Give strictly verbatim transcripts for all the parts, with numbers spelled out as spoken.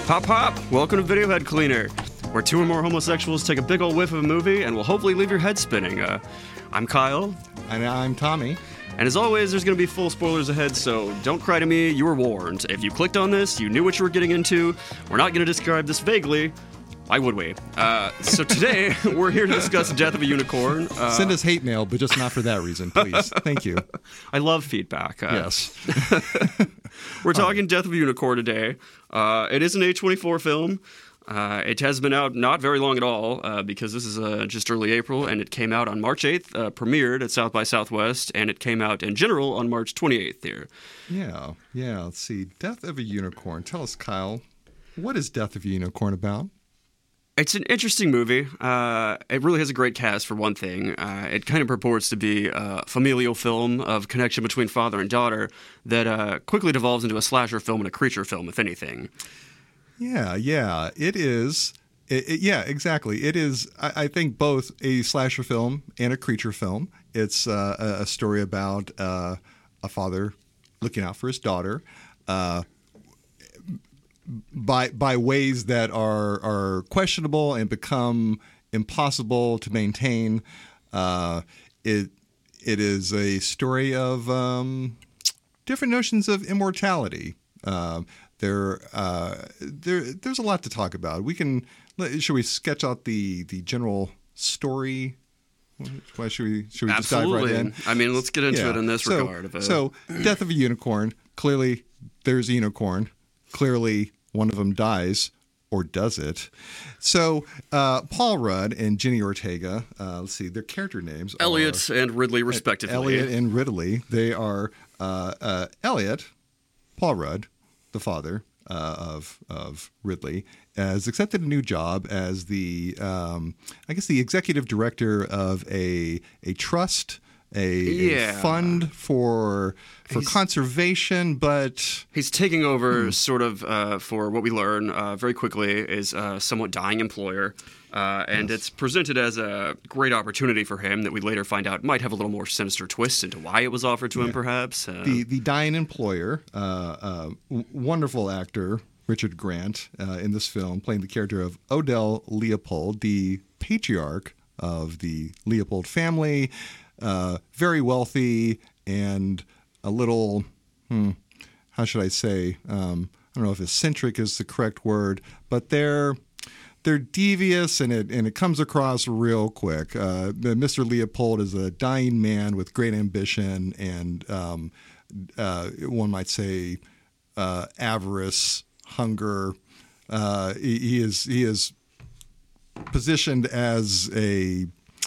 Pop, pop! Welcome to Video Head Cleaner, where two or more homosexuals take a big old whiff of a movie and will hopefully leave your head spinning. Uh, I'm Kyle. And I'm Tommy. And as always, there's going to be full spoilers ahead, so don't cry to me, you were warned. If you clicked on this, you knew what you were getting into. We're not going to describe this vaguely. Why would we? Uh, so today, we're here to discuss Death of a Unicorn. Uh, Send us hate mail, but just not for that reason, please. Thank you. I love feedback. Uh, yes. We're talking Death of a Unicorn today. Uh, it is an A twenty-four film. Uh, it has been out not very long at all, uh, because this is uh, just early April, and it came out on March eighth, uh, premiered at South by Southwest, and it came out in general on March twenty-eighth here. Yeah, yeah. Let's see. Death of a Unicorn. Tell us, Kyle, what is Death of a Unicorn about? It's an interesting movie. Uh, it really has a great cast, for one thing. Uh, it kind of purports to be a familial film of connection between father and daughter that uh, quickly devolves into a slasher film and a creature film, if anything. Yeah, yeah. It is. It, it, yeah, exactly. It is, I, I think, both a slasher film and a creature film. It's uh, a, a story about uh, a father looking out for his daughter. Uh By by ways that are are questionable and become impossible to maintain. Uh, it it is a story of um, different notions of immortality. Uh, there uh, there there's a lot to talk about. We can should we sketch out the the general story? Why should we should we just Absolutely. dive right in? I mean, let's get into yeah. it in this so, regard. Of it. So, Death of a Unicorn. Clearly, there's a unicorn. Clearly, one of them dies, or does it? So, uh, Paul Rudd and Jenny Ortega, uh, let's see, their character names Elliot are... and Ridley, respectively. Elliot and Ridley. They are uh, uh, Elliot, Paul Rudd, the father uh, of of Ridley, has accepted a new job as the, um, I guess, the executive director of a a trust. A, yeah. a fund for for he's, conservation, but he's taking over hmm. sort of uh, for what we learn uh, very quickly is a somewhat dying employer, uh, and yes. It's presented as a great opportunity for him that we later find out might have a little more sinister twist into why it was offered to yeah. him, perhaps. Uh, the the dying employer, uh, uh, w- wonderful actor Richard Grant uh, in this film, playing the character of Odell Leopold, the patriarch of the Leopold family. Uh, very wealthy and a little, hmm, how should I say? Um, I don't know if eccentric is the correct word, but they're they're devious, and it and it comes across real quick. Uh, Mister Leopold is a dying man with great ambition and um, uh, one might say uh, avarice, hunger. Uh, he, he is he is positioned as a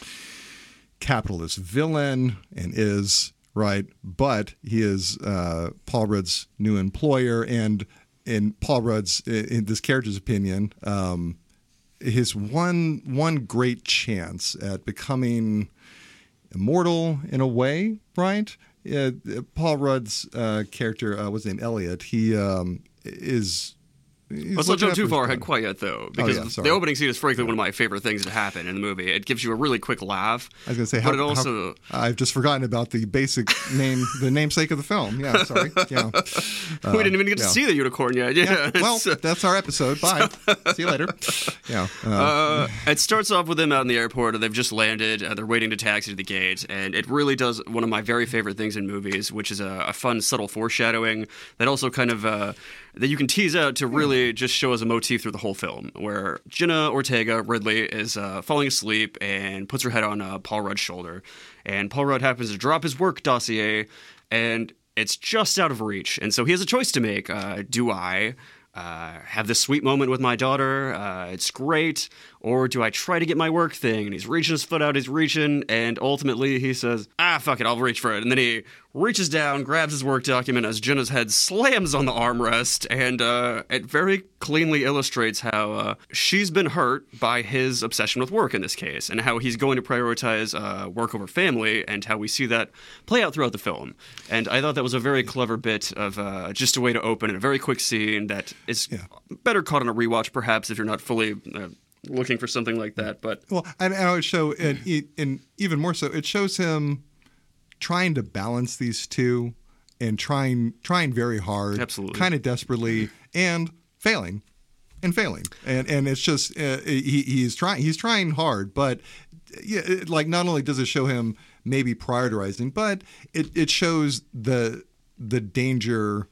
capitalist villain and is right, but he is uh, Paul Rudd's new employer, and in Paul Rudd's, in this character's opinion, um, his one one great chance at becoming immortal in a way, right? Uh, Paul Rudd's uh, character uh, was named Elliot. He um, is. Let's not jump too far ahead quite yet, though, because oh, yeah, the opening scene is frankly one of my favorite things to happen in the movie. It gives you a really quick laugh. I was going to say, but how, it also how, I've just forgotten about the basic name, the namesake of the film. Yeah, sorry. Yeah, uh, we didn't even get yeah. to see the unicorn yet. Yeah, yeah. Well, that's our episode. Bye. See you later. Yeah. Uh, uh, it starts off with them out in the airport, and they've just landed. Uh, they're waiting to taxi to the gate, and it really does one of my very favorite things in movies, which is a, a fun, subtle foreshadowing that also kind of uh, that you can tease out to really just show us a motif through the whole film, where Jenna Ortega, Ridley, is uh, falling asleep and puts her head on uh, Paul Rudd's shoulder. And Paul Rudd happens to drop his work dossier, and it's just out of reach. And so he has a choice to make. Uh, do I uh, have this sweet moment with my daughter? Uh, it's great. Or do I try to get my work thing? And he's reaching his foot out, he's reaching, and ultimately he says, ah, fuck it, I'll reach for it. And then he reaches down, grabs his work document as Jenna's head slams on the armrest, and uh, it very cleanly illustrates how uh, she's been hurt by his obsession with work in this case, and how he's going to prioritize uh, work over family, and how we see that play out throughout the film. And I thought that was a very clever bit of uh, just a way to open in a very quick scene that is yeah. better caught on a rewatch, perhaps, if you're not fully uh, looking for something like that. But well, and, and I would show, and, and even more so, it shows him trying to balance these two and trying trying very hard, absolutely, kind of desperately, and failing and failing. And and it's just uh, he he's trying he's trying hard, but yeah, it, like not only does it show him maybe prioritizing, but it, it shows the the danger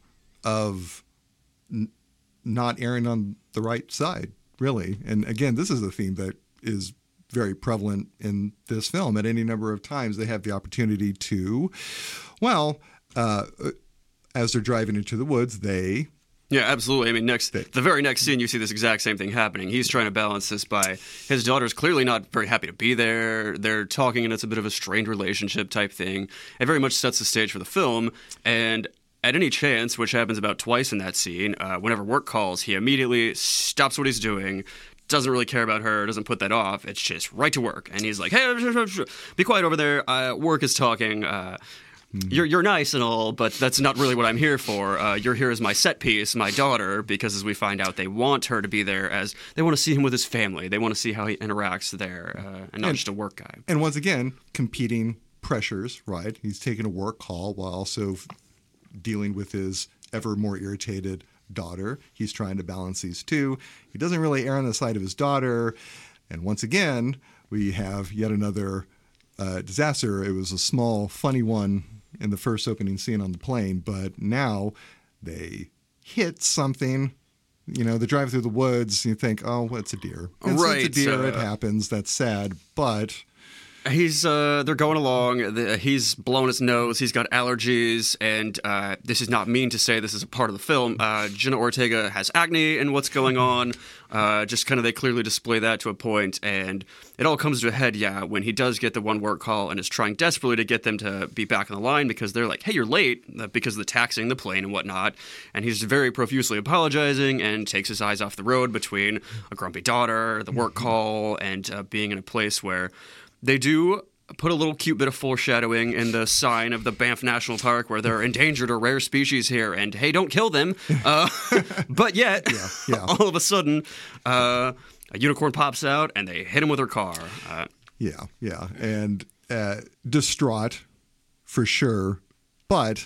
of n- not erring on the right side, really. And again, this is a theme that is very prevalent in this film. At any number of times, they have the opportunity to, well, uh, as they're driving into the woods, they... Yeah, absolutely. I mean, next the very next scene, you see this exact same thing happening. He's trying to balance this by his daughter's clearly not very happy to be there. They're talking, and it's a bit of a strained relationship type thing. It very much sets the stage for the film. And at any chance, which happens about twice in that scene, uh, whenever work calls, he immediately stops what he's doing, doesn't really care about her, doesn't put that off. It's just right to work. And he's like, hey, be quiet over there. Uh, work is talking. Uh, you're you're nice and all, but that's not really what I'm here for. Uh, you're here as my set piece, my daughter, because as we find out, they want her to be there as they want to see him with his family. They want to see how he interacts there, uh, and not and, just a work guy. And once again, competing pressures, right? He's taking a work call while also dealing with his ever more irritated daughter. He's trying to balance these two. He doesn't really err on the side of his daughter. And once again, we have yet another uh, disaster. It was a small, funny one in the first opening scene on the plane, but now they hit something. You know, they drive through the woods, and you think, oh, well, it's a deer. It's, right. It's a deer. Uh, it happens. That's sad. But... He's, uh, they're going along, the, he's blown his nose, he's got allergies, and uh, this is not mean to say this is a part of the film. Uh, Jenna Ortega has acne and what's going on, uh, just kind of they clearly display that to a point, and it all comes to a head, yeah, when he does get the one work call and is trying desperately to get them to be back on the line because they're like, hey, you're late, uh, because of the taxing the plane and whatnot, and he's very profusely apologizing and takes his eyes off the road between a grumpy daughter, the work call, and uh, being in a place where they do put a little cute bit of foreshadowing in the sign of the Banff National Park where there are endangered or rare species here, and hey, don't kill them. Uh, but yet, yeah, yeah. all of a sudden, uh, a unicorn pops out, and they hit him with their car. Uh, yeah, yeah, and uh, distraught for sure. But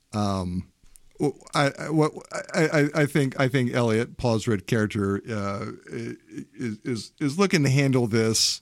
um, I, I, what, I, I think I think Elliot, Paul's Rudd character, uh, is, is is looking to handle this.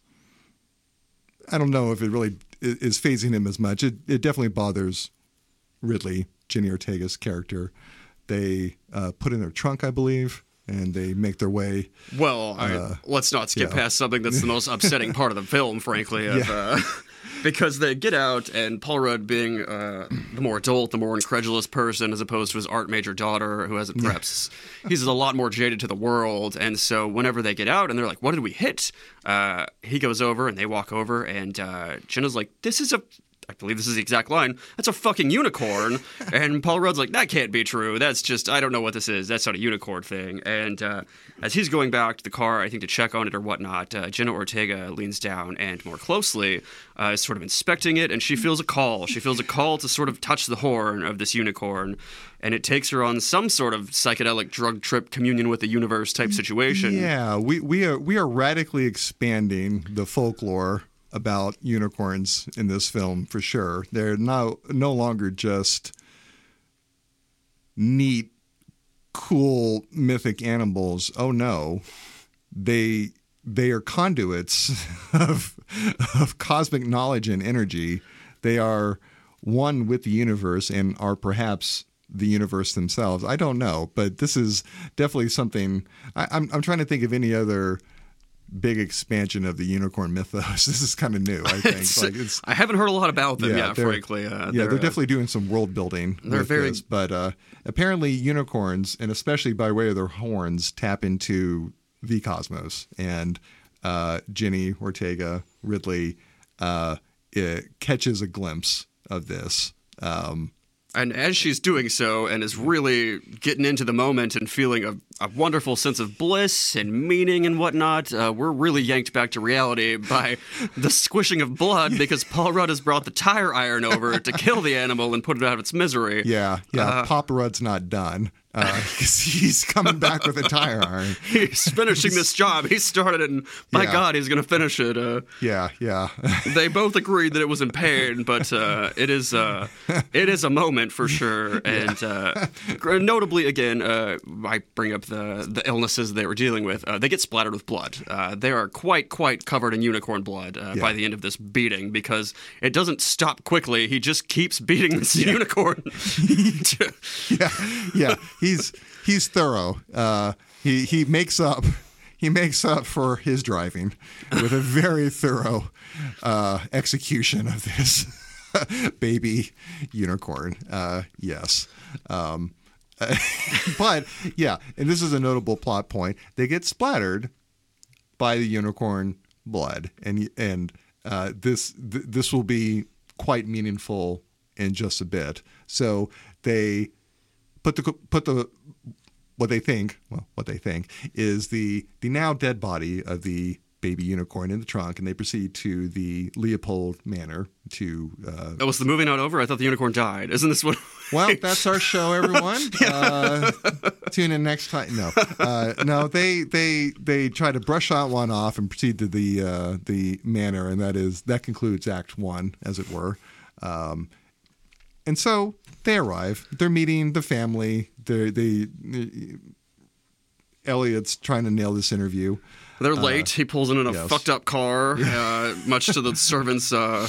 I don't know if it really is phasing him as much. It, it definitely bothers Ridley, Jenny Ortega's character. They uh, put in their trunk, I believe, and they make their way. Well, I, uh, let's not skip yeah. past something that's the most upsetting part of the film, frankly. Of, yeah. uh, because they get out, and Paul Rudd, being uh, the more adult, the more incredulous person, as opposed to his art major daughter, who has a perhaps he's a lot more jaded to the world. And so whenever they get out, and they're like, "What did we hit?" Uh, he goes over, and they walk over, and uh, Jenna's like, "This is a." I believe this is the exact line. That's a fucking unicorn. And Paul Rudd's like, that can't be true. That's just, I don't know what this is. That's not a unicorn thing. And uh, as he's going back to the car, I think to check on it or whatnot, uh, Jenna Ortega leans down and more closely uh, is sort of inspecting it. And she feels a call. She feels a call to sort of touch the horn of this unicorn. And it takes her on some sort of psychedelic drug trip communion with the universe type situation. Yeah, we, we are we are radically expanding the folklore about unicorns in this film for sure. They're now no longer just neat, cool, mythic animals. Oh no, they they are conduits of of cosmic knowledge and energy. They are one with the universe and are perhaps the universe themselves. I don't know, but this is definitely something. I, I'm I'm trying to think of any other big expansion of the unicorn mythos. This is kind of new, I think. it's, like it's, I haven't heard a lot about them, yeah, yeah frankly. Uh, yeah, they're, they're definitely doing some world building they're with very, this. But uh, apparently unicorns, and especially by way of their horns, tap into the cosmos. And uh, Jenny Ortega, Ridley, uh, it catches a glimpse of this. Um, And as she's doing so and is really getting into the moment and feeling a, a wonderful sense of bliss and meaning and whatnot, uh, we're really yanked back to reality by the squishing of blood because Paul Rudd has brought the tire iron over to kill the animal and put it out of its misery. Yeah, yeah. Uh, Papa Rudd's not done. Uh, he's coming back with a tire iron. He's finishing this job. He started it, and my yeah. God, he's going to finish it. Uh, yeah, yeah. They both agreed that it was in pain, but uh, it is uh, it is a moment for sure. And uh, notably, again, uh, I bring up with uh, the illnesses they were dealing with, uh, they get splattered with blood. Uh, they are quite, quite covered in unicorn blood uh, Yeah. by the end of this beating because it doesn't stop quickly. He just keeps beating this yeah. unicorn. yeah, yeah. He's he's thorough. Uh, he he makes up. He makes up for his driving with a very thorough uh, execution of this baby unicorn. Uh, yes. Um, but, yeah, and this is a notable plot point. They get splattered by the unicorn blood. And and uh, this th- this will be quite meaningful in just a bit. So they put the put the... What they think, well, what they think is the the now dead body of the baby unicorn in the trunk, and they proceed to the Leopold Manor to. Uh, oh, was the movie not over? I thought the unicorn died. Isn't this what? Well, that's our show, everyone. uh, tune in next time. No, uh, no, they they they try to brush that one off and proceed to the uh, the manor, and that is that concludes Act One, as it were. Um, And so they arrive. They're meeting the family. They're, they, Elliot's trying to nail this interview. They're late. Uh, he pulls in in a yes. fucked up car, uh, much to the servants' uh,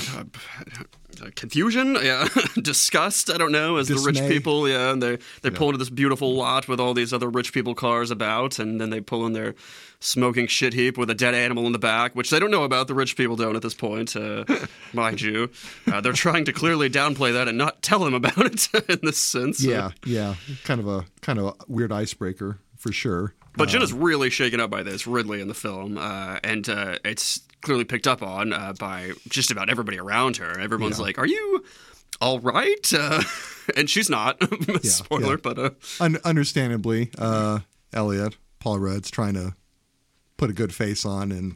uh, confusion, yeah, disgust. I don't know, as Dismay. the rich people, yeah, and they they yeah. pull into this beautiful lot with all these other rich people cars about, and then they pull in their smoking shit heap with a dead animal in the back, which they don't know about. The rich people don't at this point, uh, mind you. Uh, they're trying to clearly downplay that and not tell him about it in this sense. Yeah, yeah, kind of a kind of a weird icebreaker for sure. But Jenna's um, really shaken up by this, Ridley, in the film, uh, and uh, it's clearly picked up on uh, by just about everybody around her. Everyone's yeah. like, "Are you all right?" Uh, and she's not. yeah, Spoiler, yeah. but uh, Un- understandably, uh, Elliot, Paul Rudd's trying to put a good face on and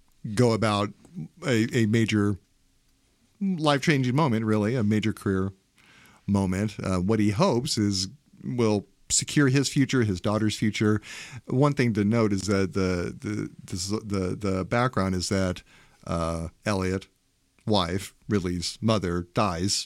go about a, a major life-changing moment, really, a major career moment. Uh, what he hopes is will secure his future, his daughter's future. One thing to note is that the the this, the the background is that uh, Elliot, wife, Ridley's mother, dies.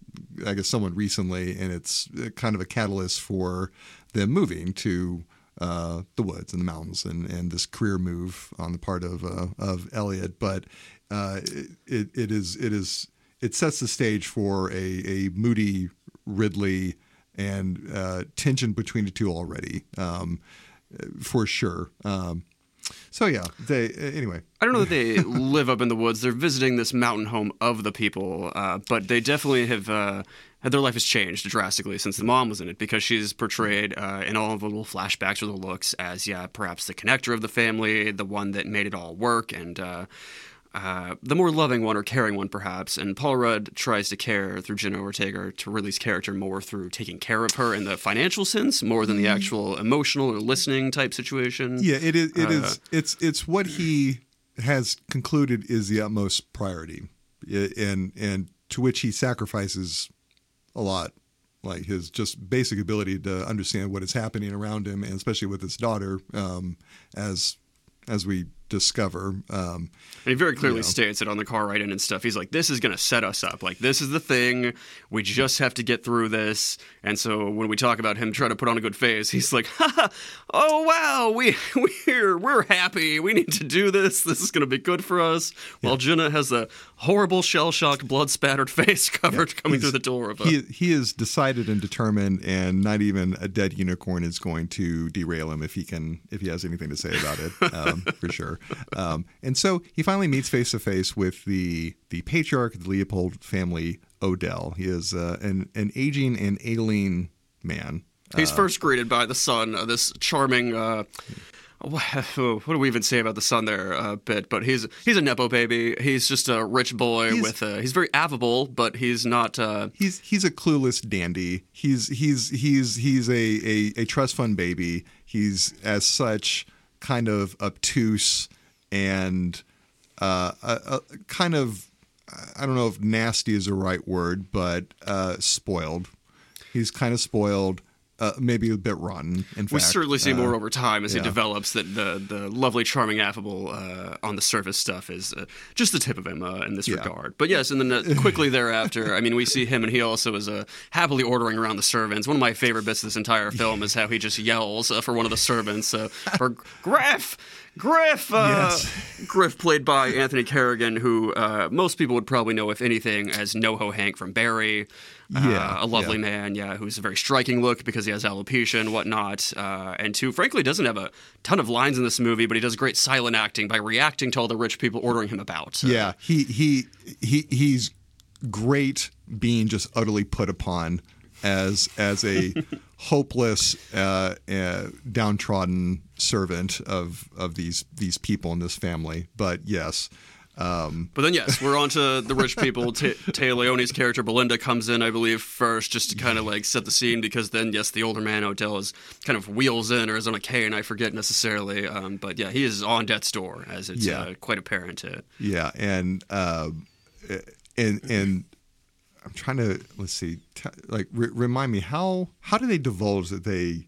I guess someone recently, and it's kind of a catalyst for them moving to uh, the woods and the mountains, and, and this career move on the part of uh, of Elliot. But uh, it it is it is it sets the stage for a a moody Ridley and uh, tension between the two already, um, for sure. Um, so yeah, they anyway. I don't know that they live up in the woods. They're visiting this mountain home of the people, uh, but they definitely have. Uh, their life has changed drastically since the mom was in it, because she's portrayed uh, in all of the little flashbacks or the looks as, yeah, perhaps the connector of the family, the one that made it all work, and uh, uh, the more loving one or caring one, perhaps. And Paul Rudd tries to care through Jenna Ortega to Ridley's character more through taking care of her in the financial sense, more than the actual emotional or listening type situation. Yeah, it is. It uh, is. It's it's what he has concluded is the utmost priority, and and to which he sacrifices a lot, like his just basic ability to understand what is happening around him, and especially with his daughter, um, as as we discover. Um, and he very clearly you know. states it on the car ride in and stuff. He's like, this is going to set us up. Like, this is the thing. We just have to get through this. And so when we talk about him trying to put on a good face, he's like, ha, ha, oh, wow, we, we're, we're happy. We need to do this. This is going to be good for us. Yeah. While Jenna has a horrible shell-shocked, blood-spattered face covered yeah. coming he's, through the door. Of a... he, he is decided and determined, and not even a dead unicorn is going to derail him if he can, if he has anything to say about it, um, for sure. Um, and so he finally meets face to face with the the patriarch of the Leopold family, Odell. He is uh, an an aging and ailing man. He's uh, first greeted by the son of this charming. Uh, what do we even say about the son there a bit? But he's he's a nepo baby. He's just a rich boy he's, with. A, he's very affable, but he's not. Uh, he's he's a clueless dandy. He's he's he's he's a, a, a trust fund baby. He's as such kind of obtuse and uh, a, a kind of, I don't know if nasty is the right word, but uh, spoiled. He's kind of spoiled. uh, maybe a bit rotten. In we fact, certainly see uh, more over time as yeah. he develops that the the lovely, charming, affable uh, on the surface stuff is uh, just the tip of him uh, in this Yeah. regard. But yes, and then uh, quickly thereafter, I mean, we see him, and he also is uh, happily ordering around the servants. One of my favorite bits of this entire film is how he just yells uh, for one of the servants uh, for Griff. Griff, uh, Yes. Griff, played by Anthony Carrigan, who uh, most people would probably know, if anything, as NoHo Hank from Barry. Uh, Yeah, a lovely yeah. man, yeah, who's a very striking look because he has alopecia and whatnot, uh, and who, frankly, doesn't have a ton of lines in this movie, but he does great silent acting by reacting to all the rich people ordering him about. Uh, Yeah, he he he he's great being just utterly put upon as as a hopeless, uh, uh, downtrodden servant of of these these people in this family. But yes. Um, But then, yes, we're on to the rich people. T- Taya Leone's character, Belinda, comes in, I believe, first, just to kind of like set the scene, because then, yes, the older man, Odell, is kind of wheels in or is on a cane, I forget necessarily. Um, but yeah, he is on death's door, as it's Yeah. uh, quite apparent. To, yeah, and uh, and and I'm trying to let's see, t- like re- remind me how how do they divulge that they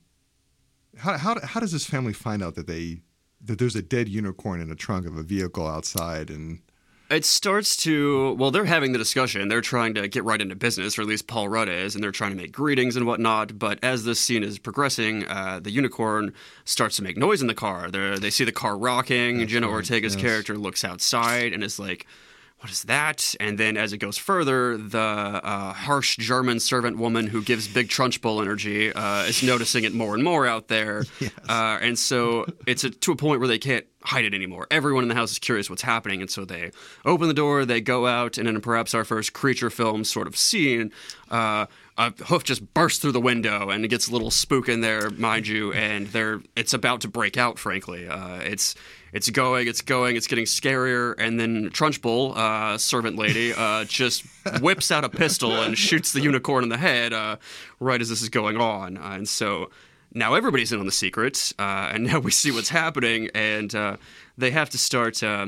how how how does this family find out that they that there's a dead unicorn in the trunk of a vehicle outside? And It starts to, well, they're having the discussion. They're trying to get right into business, or at least Paul Rudd is, and they're trying to make greetings and whatnot. But as this scene is progressing, uh, the unicorn starts to make noise in the car. They're, they see the car rocking. That's Jenna right, Ortega's yes. character looks outside and is like, what is that? And then as it goes further, the uh, harsh German servant woman who gives big Trunchbull energy uh, is noticing it more and more out there. Yes. Uh, and so it's a, to a point where they can't hide it anymore. Everyone in the house is curious what's happening, and so they open the door, they go out, and in perhaps our first creature film sort of scene, uh, a hoof just bursts through the window, and it gets a little spook in there, mind you, and they're it's about to break out, frankly. Uh, it's it's going, it's going, it's getting scarier, and then Trunchbull, uh, servant lady, uh, just whips out a pistol and shoots the unicorn in the head uh, right as this is going on. Uh, and so now everybody's in on the secret, uh, and now we see what's happening, and uh, they have to start uh,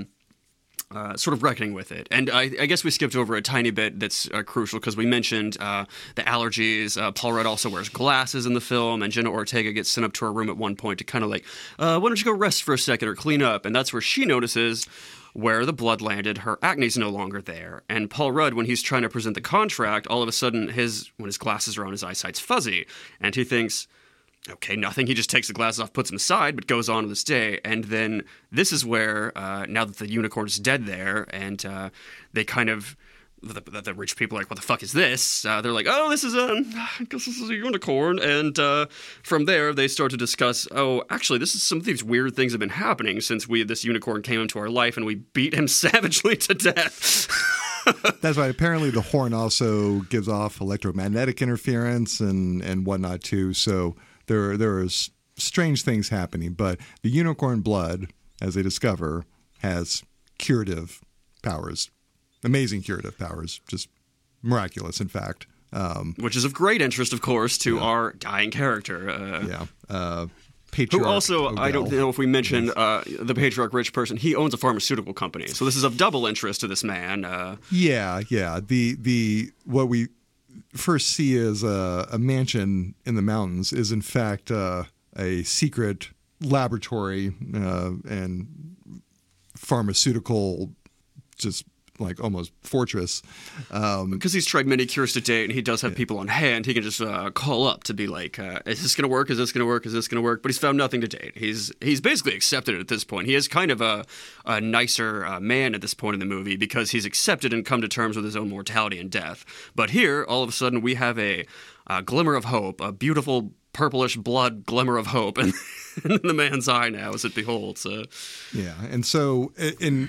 uh, sort of reckoning with it. And I, I guess we skipped over a tiny bit that's uh, crucial, because we mentioned uh, the allergies. Uh, Paul Rudd also wears glasses in the film, and Jenna Ortega gets sent up to her room at one point to kind of like, uh, why don't you go rest for a second or clean up? And that's where she notices where the blood landed, her acne's no longer there. And Paul Rudd, when he's trying to present the contract, all of a sudden, his when his glasses are on, his eyesight's fuzzy, and he thinks, okay, nothing. He just takes the glasses off, puts them aside, but goes on to this day. And then this is where, uh, now that the unicorn's dead there, and uh, they kind of, the, the, the rich people are like, what the fuck is this? Uh, they're like, oh, this is a, I guess this is a unicorn. And uh, from there, they start to discuss, oh, actually, this is some of these weird things have been happening since we this unicorn came into our life, and we beat him savagely to death. that's right. Apparently, the horn also gives off electromagnetic interference and and whatnot too. So there there is strange things happening. But the unicorn blood, as they discover, has curative powers, amazing curative powers, just miraculous, in fact. Um, Which is of great interest, of course, to our dying character. Uh, yeah. Uh, Who Patriarch also, I don't Odell. know if we mentioned uh, the patriarch rich person. He owns a pharmaceutical company, so this is of double interest to this man. Uh, Yeah, yeah. The the what we first see as a, a mansion in the mountains is in fact uh, a secret laboratory uh, and pharmaceutical, just like almost fortress. Um, because he's tried many cures to date, and he does have people on hand, he can just uh, call up to be like, uh, is this going to work? Is this going to work? Is this going to work? But he's found nothing to date. He's he's basically accepted it at this point. He is kind of a, a nicer uh, man at this point in the movie, because he's accepted and come to terms with his own mortality and death. But here, all of a sudden, we have a, a glimmer of hope, a beautiful purplish blood glimmer of hope in, in the man's eye now as it beholds. Uh, yeah, and so in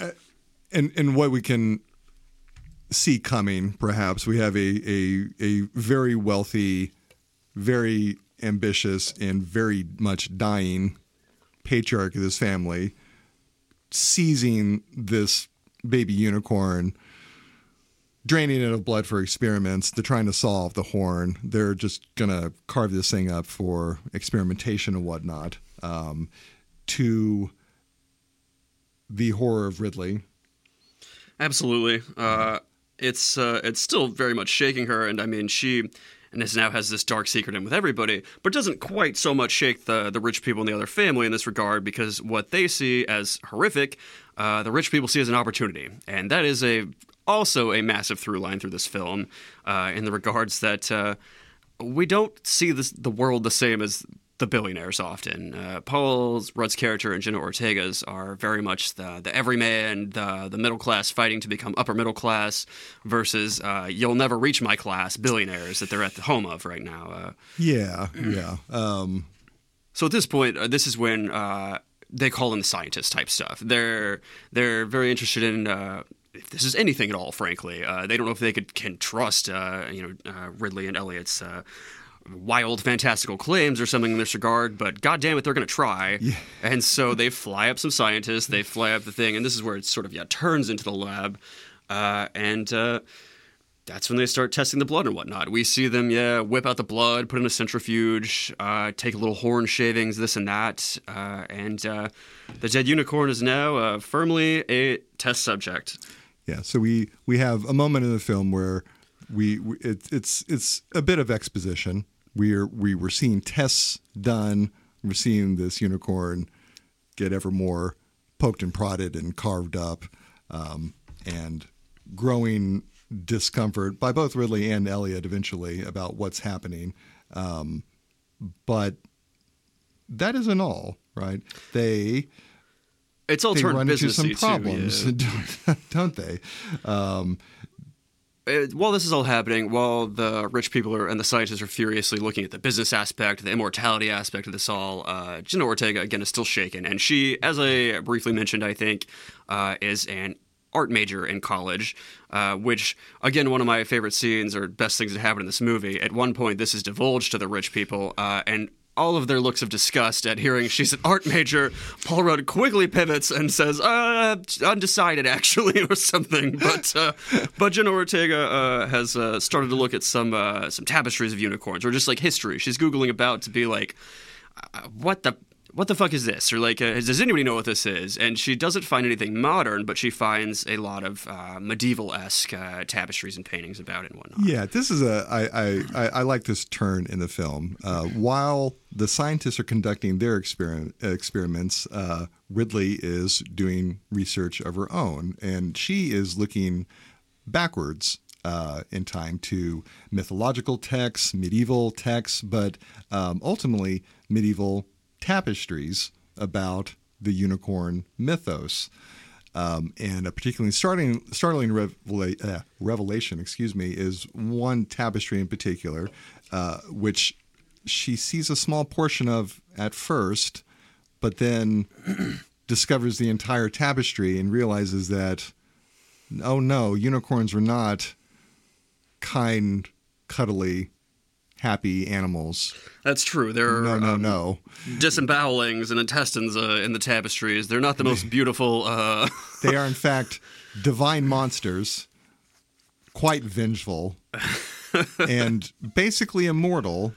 in in what we can see coming, perhaps we have a a a very wealthy, very ambitious, and very much dying patriarch of this family seizing this baby unicorn, draining it of blood for experiments. They're trying to solve the horn. They're just going to carve this thing up for experimentation and whatnot. Um, to the horror of Ridley. Absolutely. Uh, it's uh, it's still very much shaking her, and I mean she. And this now has this dark secret in with everybody, but doesn't quite so much shake the, the rich people in the other family in this regard, because what they see as horrific, uh, the rich people see as an opportunity. And that is a also a massive through line through this film, uh, in the regards that uh, we don't see this, the world the same as the billionaires often. Uh, Paul Rudd's character and Jenna Ortega's are very much the, the everyman, the, the middle class fighting to become upper middle class versus uh, you'll never reach my class billionaires that they're at the home of right now. Uh, yeah, yeah. Um... So at this point, uh, this is when uh, they call in the scientist type stuff. They're they're very interested in uh, if this is anything at all. Frankly, uh, they don't know if they could can trust uh, you know uh, Ridley and Elliott's Uh, wild fantastical claims or something in this regard, but god damn it, they're going to try. Yeah. And so they fly up some scientists, they fly up the thing, and this is where it sort of yeah turns into the lab, uh, and uh, that's when they start testing the blood and whatnot. We see them yeah whip out the blood, put in a centrifuge, uh, take little horn shavings, this and that, uh, and uh, the dead unicorn is now uh, firmly a test subject. Yeah, so we we have a moment in the film where we, we it, it's it's a bit of exposition. We're we were seeing tests done. We're seeing this unicorn get ever more poked and prodded and carved up, um, and growing discomfort by both Ridley and Elliott eventually about what's happening. Um, but that isn't all, right? They it's all they turned run into some businessy problems, too, yeah. don't they? Um, While this is all happening, while the rich people are, and the scientists are furiously looking at the business aspect, the immortality aspect of this all, uh, Jenna Ortega, again, is still shaken. And she, as I briefly mentioned, I think, uh, is an art major in college, uh, which, again, one of my favorite scenes or best things that happen in this movie. At one point, this is divulged to the rich people, uh, and all of their looks of disgust at hearing she's an art major. Paul Rudd quickly pivots and says, uh, undecided, actually, or something. But uh, but Jenna Ortega uh, has uh, started to look at some uh, some tapestries of unicorns, or just like history. She's Googling about to be like, uh, what the what the fuck is this? Or like, uh, does anybody know what this is? And she doesn't find anything modern, but she finds a lot of uh, medieval-esque uh, tapestries and paintings about it and whatnot. Yeah, this is a I I, I, I like this turn in the film. Uh, while the scientists are conducting their experiment, experiments, uh, Ridley is doing research of her own, and she is looking backwards uh, in time to mythological texts, medieval texts, but um, ultimately medieval tapestries about the unicorn mythos. Um, and a particularly startling, startling revela- uh, revelation, excuse me, is one tapestry in particular, uh, which she sees a small portion of at first, but then discovers the entire tapestry and realizes that, oh no, unicorns are not kind, cuddly, happy animals. That's true. There are no, no, um, no. disembowelings and intestines uh, in the tapestries. They're not the most beautiful. Uh... They are, in fact, divine monsters, quite vengeful, and basically immortal.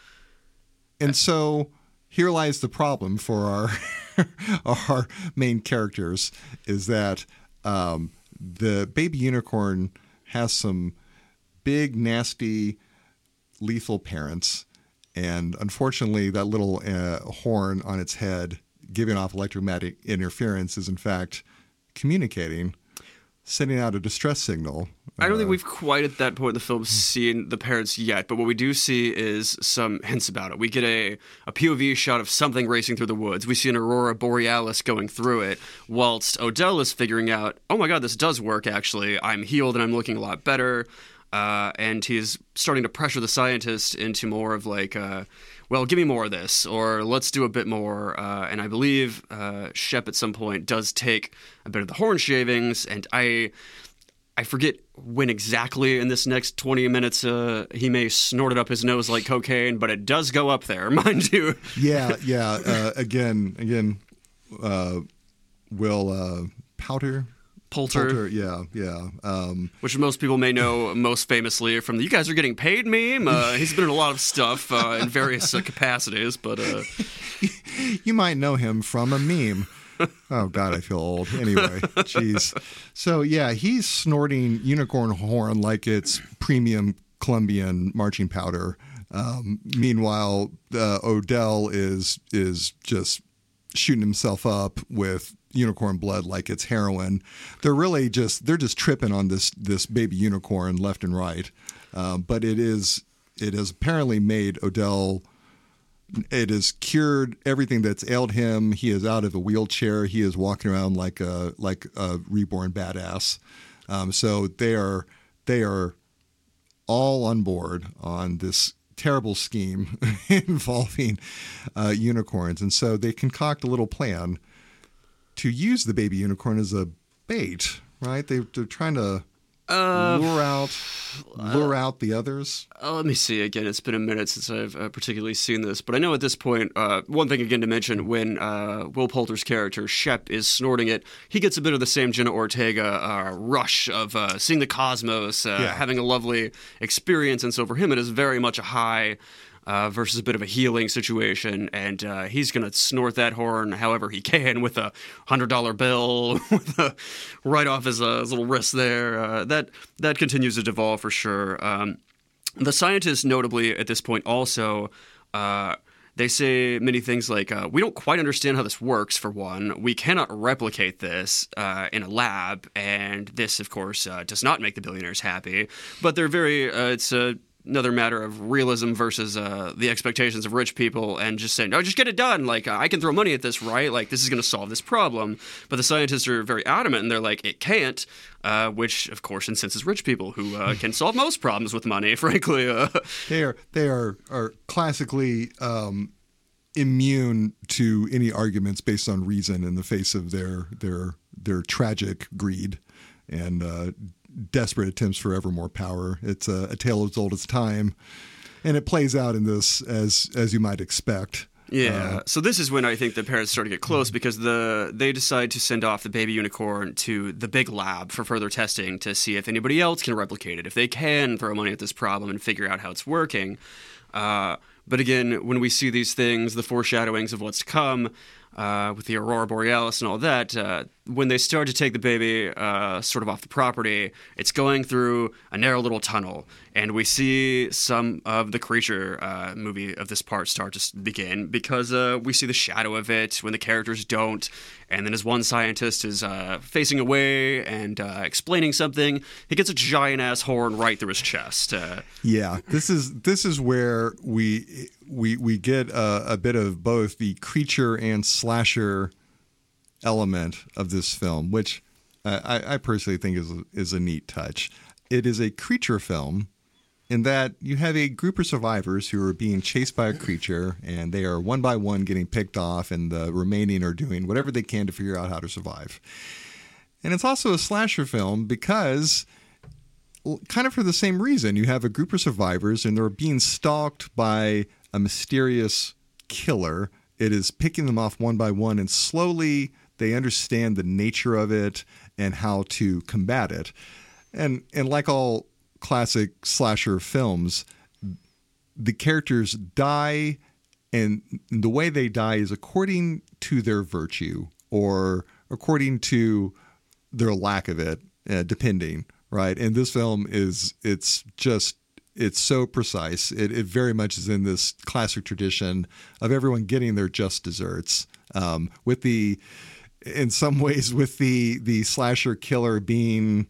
And so here lies the problem for our our main characters, is that um, the baby unicorn has some big, nasty, lethal parents, and unfortunately that little uh, horn on its head giving off electromagnetic interference is in fact communicating, sending out a distress signal. I don't uh, think we've quite at that point in the film seen the parents yet, but what we do see is some hints about it. We get a, a P O V shot of something racing through the woods. We see an aurora borealis going through it, whilst Odell is figuring out, oh my god, this does work actually. I'm healed and I'm looking a lot better. Uh, and he's starting to pressure the scientist into more of like, uh, well, give me more of this, or let's do a bit more. Uh, and I believe uh, Shep at some point does take a bit of the horn shavings, and I I forget when exactly in this next twenty minutes uh, he may snort it up his nose like cocaine, but it does go up there, mind you. Yeah, yeah. Uh, again, again, uh, Will uh, Powder? Poulter. Poulter, yeah, yeah. Um, Which most people may know most famously from the "You guys are getting paid" meme. Uh, he's been in a lot of stuff uh, in various uh, capacities, but uh... you might know him from a meme Oh, God, I feel old. Anyway, jeez. So, yeah, he's snorting unicorn horn like it's premium Colombian marching powder. Um, meanwhile, uh, Odell is is just shooting himself up with unicorn blood like it's heroin. They're really just they're just tripping on this this baby unicorn left and right. Um, but it is it has apparently made Odell. It has cured everything that's ailed him. He is out of a wheelchair. He is walking around like a like a reborn badass. Um, so they are they are all on board on this terrible scheme involving uh, unicorns, and so they concoct a little plan to use the baby unicorn as a bait. Right? They, they're trying to uh, lure out lure uh, out the others. Uh, let me see again. It's been a minute since I've uh, particularly seen this, but I know at this point, uh, one thing again to mention: when uh, Will Poulter's character Shep is snorting it, he gets a bit of the same Jenna Ortega uh, rush of uh, seeing the cosmos, uh, yeah. having a lovely experience, and so for him, it is very much a high. Uh, versus a bit of a healing situation, and uh, he's going to snort that horn however he can with a one hundred dollar bill with a, right off his, uh, his little wrist there. Uh, that that continues to devolve for sure. Um, the scientists, notably at this point also, uh, they say many things like, uh, we don't quite understand how this works, for one. We cannot replicate this uh, in a lab, and this, of course, uh, does not make the billionaires happy. But they're very, uh, it's a... Uh, another matter of realism versus uh, the expectations of rich people, and just saying, no, just get it done. Like, uh, I can throw money at this, right? Like, this is going to solve this problem. But the scientists are very adamant, and they're like, it can't, uh, which, of course, incenses rich people who uh, can solve most problems with money, frankly. Uh, they are they are, are classically um, immune to any arguments based on reason in the face of their their their tragic greed and uh desperate attempts for ever more power. It's a, a tale as old as time, and it plays out in this as as you might expect. Yeah. Uh, so this is when I think the parents start to get close, because the they decide to send off the baby unicorn to the big lab for further testing to see if anybody else can replicate it, if they can throw money at this problem and figure out how it's working. Uh, but again, when we see these things, the foreshadowings of what's to come, uh, with the Aurora Borealis and all that, uh, when they start to take the baby uh, sort of off the property, it's going through a narrow little tunnel, and we see some of the creature uh, movie of this part start to begin, because uh, we see the shadow of it when the characters don't, and then as one scientist is uh, facing away and uh, explaining something, he gets a giant-ass horn right through his chest. Uh, yeah, this is this is where we we we get a, a bit of both the creature and slasher element of this film, which uh, I, I personally think is is a neat touch. It is a creature film in that you have a group of survivors who are being chased by a creature, and they are one by one getting picked off, and the remaining are doing whatever they can to figure out how to survive. And it's also a slasher film because, kind of for the same reason, you have a group of survivors, and they're being stalked by a mysterious killer. It is picking them off one by one, and slowly they understand the nature of it and how to combat it. And and like all classic slasher films, the characters die, and the way they die is according to their virtue or according to their lack of it, uh, depending, right? And this film is, it's just, it's so precise. It, it very much is in this classic tradition of everyone getting their just desserts, um, with the, in some ways, with the the slasher killer being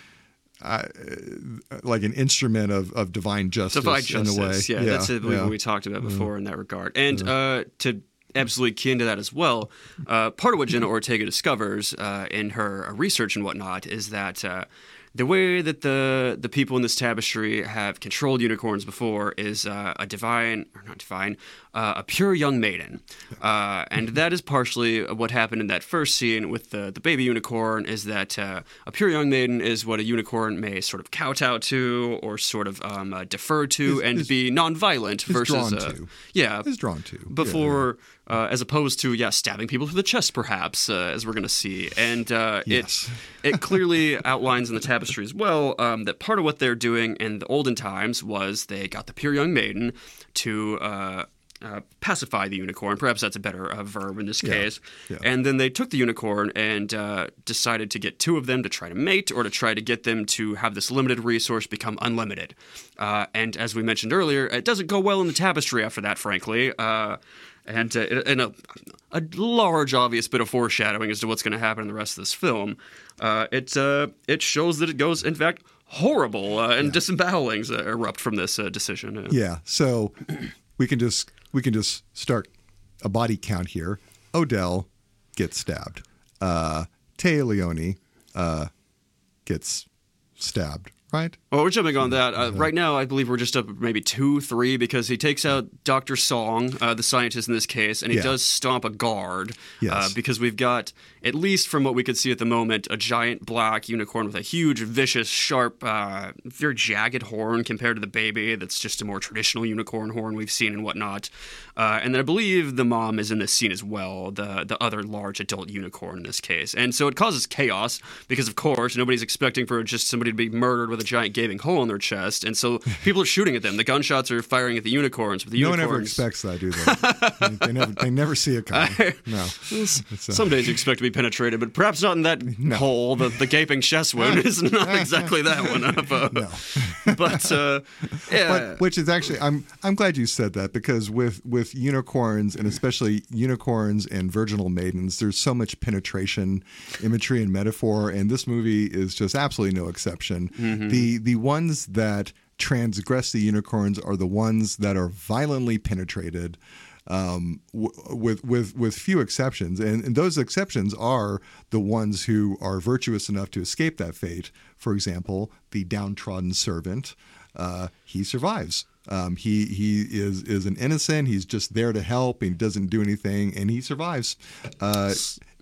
uh, like an instrument of, of divine justice. Divine justice, in a way. Yeah, yeah, that's a, yeah. what we talked about before, yeah, in that regard. And yeah. uh, to absolutely key into that as well, uh, part of what Jenna Ortega discovers uh, in her research and whatnot is that uh, the way that the the people in this tapestry have controlled unicorns before is uh, a divine, or not divine, uh, a pure young maiden. Uh, and that is partially what happened in that first scene with the, the baby unicorn, is that uh, a pure young maiden is what a unicorn may sort of kowtow to or sort of um, uh, defer to is, and is, be nonviolent versus... Drawn uh, to. Yeah. Is drawn to. Before... Yeah. Uh, as opposed to, yeah, stabbing people through the chest, perhaps, uh, as we're going to see. And uh, yes. it, it clearly outlines in the tapestry as well um, that part of what they're doing in the olden times was they got the pure young maiden to uh, uh, pacify the unicorn. Perhaps that's a better uh, verb in this Yeah. case. Yeah. And then they took the unicorn and uh, decided to get two of them to try to mate or to try to get them to have this limited resource become unlimited. Uh, and as we mentioned earlier, it doesn't go well in the tapestry after that, frankly. Uh, and uh, in a, a large, obvious bit of foreshadowing as to what's going to happen in the rest of this film, uh, it, uh, it shows that it goes, in fact, horrible uh, and yeah. disembowelings uh, erupt from this uh, decision. Uh, yeah, so we can just we can just start a body count here. Odell gets stabbed. Uh, Téa Leoni uh, gets stabbed. Right. Well, we're jumping on that. Uh, right now, I believe we're just up maybe two, three, because he takes out Doctor Song, uh, the scientist in this case, and he yeah. does stomp a guard. Yes. Uh, because we've got, at least from what we could see at the moment, a giant black unicorn with a huge, vicious, sharp, uh, very jagged horn compared to the baby that's just a more traditional unicorn horn we've seen and whatnot. Uh, and then I believe the mom is in this scene as well, the, the other large adult unicorn in this case. And so it causes chaos because, of course, nobody's expecting for just somebody to be murdered with a giant gaping hole in their chest, and so people are shooting at them. The gunshots are firing at the unicorns. But the no unicorns... one ever expects that, do they? they, they never, they never see it coming. No. It's, a... Some days you expect to be penetrated, but perhaps not in that no. hole. The, the gaping chest wound is not exactly that one. Up, uh, no. But uh, yeah, but, which is actually, I'm I'm glad you said that, because with with unicorns, and especially unicorns and virginal maidens, there's so much penetration, imagery, and metaphor, and this movie is just absolutely no exception. Mm-hmm. The the ones that transgress the unicorns are the ones that are violently penetrated, um, w- with with with few exceptions, and, and those exceptions are the ones who are virtuous enough to escape that fate. For example, the downtrodden servant, uh, he survives. Um, he he is is an innocent. He's just there to help, and he doesn't do anything, and he survives. Uh,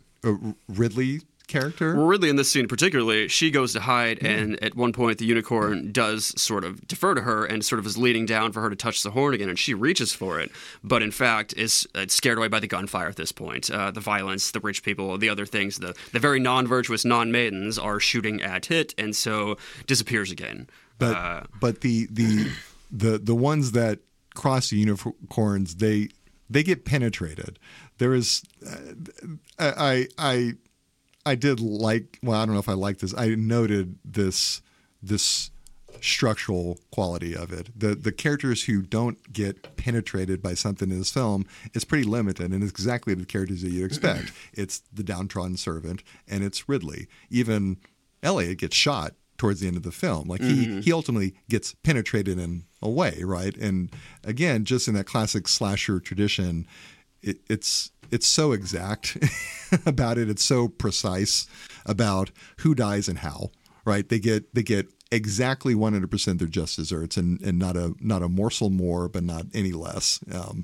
Ridley. Character? Well, Ridley in this scene particularly, she goes to hide, yeah. and at one point the unicorn does sort of defer to her and sort of is leaning down for her to touch the horn again, and she reaches for it, but in fact is uh, scared away by the gunfire at this point. Uh, the violence, the rich people, the other things, the, the very non-virtuous non-maidens are shooting at it, and so disappears again. But uh, but the the the the ones that cross the unicorns, they they get penetrated. There is uh, I I. I did like, well, I don't know if I like this. I noted this this structural quality of it. The the characters who don't get penetrated by something in this film is pretty limited, and it's exactly the characters that you expect. It's the downtrodden servant, and it's Ridley. Even Elliot gets shot towards the end of the film. Like he, mm-hmm. he ultimately gets penetrated in a way, right? And again, just in that classic slasher tradition, it, it's it's so exact about it. It's so precise about who dies and how, right? They get they get exactly one hundred percent their just desserts, and, and not a not a morsel more, but not any less. Um,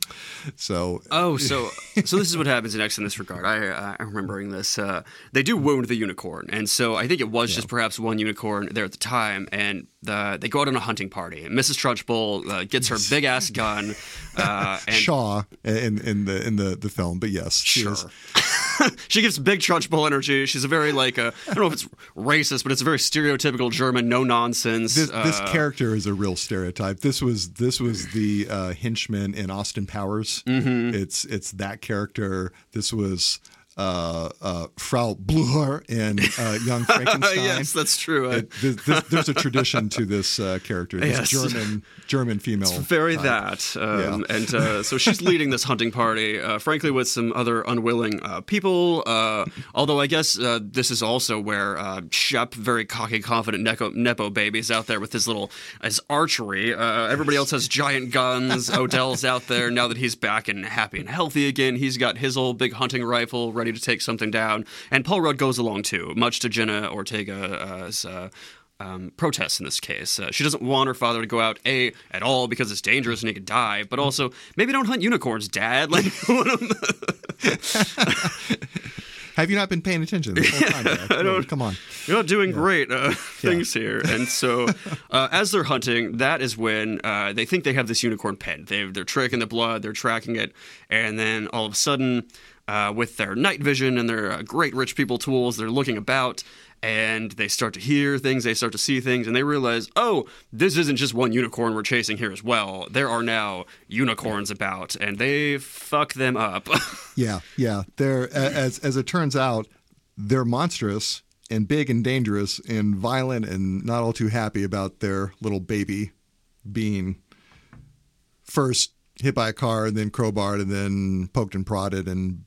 so oh, so so this is what happens next in this regard. I I'm remembering this. Uh, they do wound the unicorn, and so I think it was yeah. just perhaps one unicorn there at the time, and the, they go out on a hunting party. Missus Trunchbull uh, gets her big ass gun. Uh, and Shaw in in the in the, the film, but yes, she sure. is. She gives big Trunchbull energy. She's a very like a, I don't know if it's racist, but it's a very stereotypical German, no nonsense. This, uh, this character is a real stereotype. This was this was the uh, henchman in Austin Powers. Mm-hmm. It's it's that character. This was uh, uh, Frau Blücher in uh, Young Frankenstein. Yes, that's true. It, this, this, there's a tradition to this uh, character. This yes. German German female. It's very type. that. Um, yeah. And uh, so she's leading this hunting party, uh, frankly, with some other unwilling uh, people. Uh, although I guess uh, this is also where uh, Shep, very cocky, confident Nepo, Nepo baby's out there with his little his archery. Uh, everybody else has giant guns. Odell's out there now that he's back and happy and healthy again. He's got his old big hunting rifle ready to take something down. And Paul Rudd goes along too, much to Jenna Ortega's uh, um, protests in this case. Uh, she doesn't want her father to go out, A, at all because it's dangerous and he could die, but also, maybe don't hunt unicorns, Dad. Like, have you not been paying attention this whole time, Dad? I don't, Come on. You're not doing yeah. great uh, things yeah. here. And so uh, as they're hunting, that is when uh, they think they have this unicorn penned. They, they're tracking the blood, they're tracking it, and then all of a sudden, uh, with their night vision and their uh, great rich people tools, they're looking about, and they start to hear things, they start to see things, and they realize, oh, this isn't just one unicorn we're chasing here as well. There are now unicorns about, and they fuck them up. yeah, yeah. They're as as it turns out, they're monstrous and big and dangerous and violent and not all too happy about their little baby being first hit by a car and then crowbarred and then poked and prodded and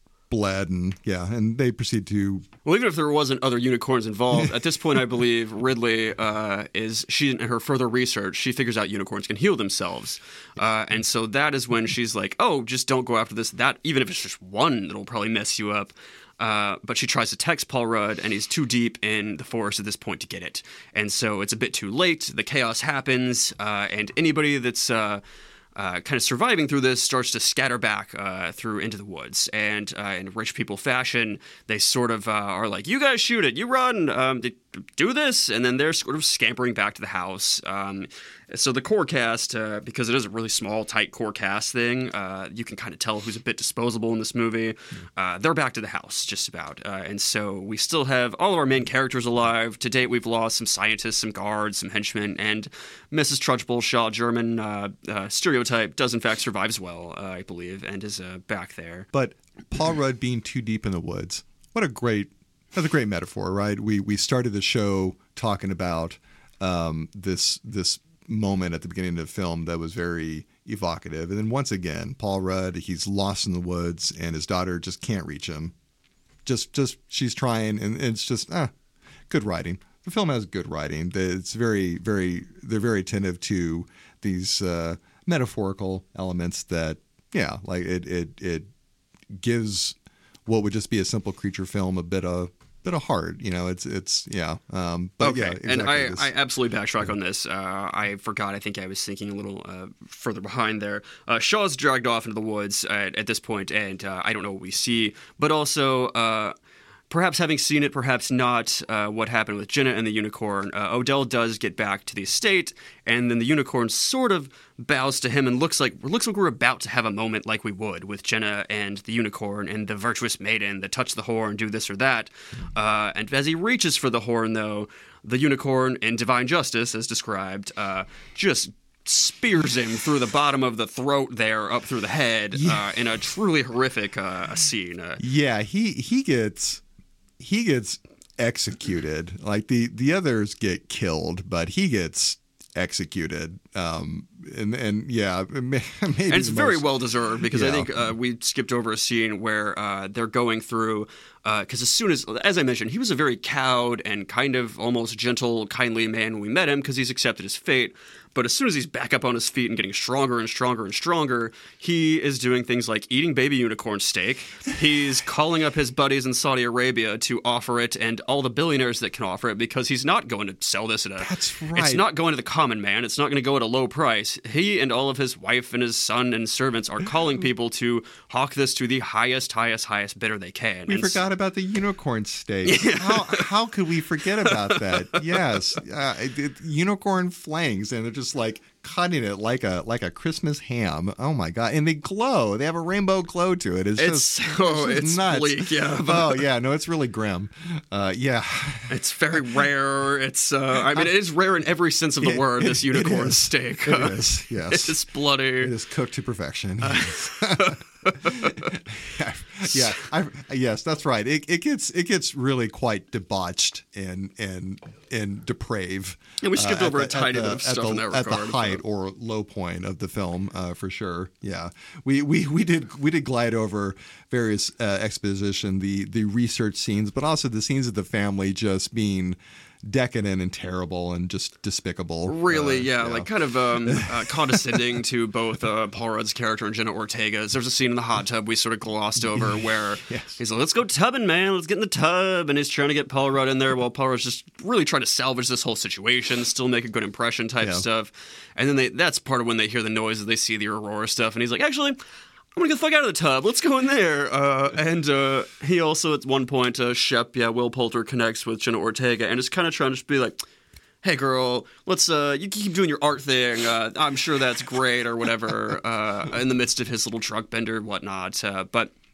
bled, and yeah, and they proceed to. Well, even if there wasn't other unicorns involved, at this point, I believe Ridley uh, is she in her further research, she figures out unicorns can heal themselves, uh, and so that is when she's like, "Oh, just don't go after this. That even if it's just one, it'll probably mess you up." Uh, but she tries to text Paul Rudd, and he's too deep in the forest at this point to get it, and so it's a bit too late. The chaos happens, uh, and anybody that's uh, Uh, kind of surviving through this starts to scatter back uh, through into the woods. And uh, in rich people fashion, they sort of uh, are like, you guys shoot it, you run, um, do this. And then they're sort of scampering back to the house. Um, so the core cast, uh, because it is a really small, tight core cast thing, uh, you can kind of tell who's a bit disposable in this movie. Uh, they're back to the house, just about. Uh, and so we still have all of our main characters alive. To date, we've lost some scientists, some guards, some henchmen, and Missus Trunchbull Shaw German uh, uh, stereotype does in fact survive as well, uh, I believe, and is uh, back there. But Paul Rudd being too deep in the woods, what a great, that's a great metaphor, right? We we started the show talking about um, this this moment at the beginning of the film that was very evocative, and then once again, Paul Rudd, he's lost in the woods, and his daughter just can't reach him. Just just she's trying, and it's just ah, good writing. The film has good writing. It's very very they're very attentive to these uh, metaphorical elements that yeah, like it it it gives what would just be a simple creature film a bit of bit of heart, you know. It's it's yeah. Um, but okay, yeah, exactly and I, this. I absolutely backtrack on this. Uh, I forgot. I think I was thinking a little uh, further behind there. Uh, Shaw's dragged off into the woods at, at this point, and uh, I don't know what we see, but also. Uh, Perhaps having seen it, perhaps not, uh, what happened with Jenna and the unicorn. Uh, Odell does get back to the estate, and then the unicorn sort of bows to him and looks like looks like we're about to have a moment like we would with Jenna and the unicorn and the virtuous maiden that touch the horn, do this or that. Uh, and as he reaches for the horn, though, the unicorn, in divine justice, as described, uh, just spears him through the bottom of the throat there, up through the head, yeah. uh, in a truly horrific uh, scene. Uh, yeah, he he gets... He gets executed. Like the, the others get killed, but he gets executed. Um, and and yeah, maybe and it's very most, well deserved because yeah. I think uh, we skipped over a scene where uh, they're going through. Because uh, as soon as, as I mentioned, he was a very cowed and kind of almost gentle, kindly man when we met him because he's accepted his fate. But as soon as he's back up on his feet and getting stronger and stronger and stronger, he is doing things like eating baby unicorn steak. He's calling up his buddies in Saudi Arabia to offer it and all the billionaires that can offer it because he's not going to sell this at a... That's right. It's not going to the common man. It's not going to go at a low price. He and all of his wife and his son and servants are calling people to hawk this to the highest, highest, highest bidder they can. We and forgot about the unicorn steak. Yeah. How how could we forget about that? Yes, uh, it, it, unicorn flanks, and they're just like cutting it like a like a Christmas ham. Oh my god! And they glow. They have a rainbow glow to it. It's, it's just so it's, it's nuts. bleak. Yeah. Oh yeah. No, it's really grim. Uh, yeah. It's very rare. It's uh, I mean, it is rare in every sense of the it, word. It, this unicorn it steak. It is. Yes. It's bloody. It is cooked to perfection. Uh, yeah, I, yes, that's right. It, it gets it gets really quite debauched and and and depraved. And we skipped uh, over the, a tiny the, bit of stuff the, in that regard. At the height but... or low point of the film, uh, for sure. Yeah, we, we we did we did glide over various uh, exposition, the the research scenes, but also the scenes of the family just being decadent and terrible and just despicable. Really, uh, yeah, yeah, like kind of um, uh, condescending to both uh, Paul Rudd's character and Jenna Ortega's. There's a scene in the hot tub we sort of glossed over where yes. he's like, let's go tubbing, man, let's get in the tub, and he's trying to get Paul Rudd in there while Paul Rudd's just really trying to salvage this whole situation, still make a good impression type yeah. stuff. And then they that's part of when they hear the noises, they see the Aurora stuff, and he's like, actually, I'm gonna get the fuck out of the tub. Let's go in there. Uh, and uh, he also, at one point, uh, Shep, yeah, Will Poulter connects with Jenna Ortega and is kind of trying to just be like, hey, girl, let's, uh, you keep doing your art thing. Uh, I'm sure that's great or whatever, uh, in the midst of his little truck bender and whatnot. Uh, but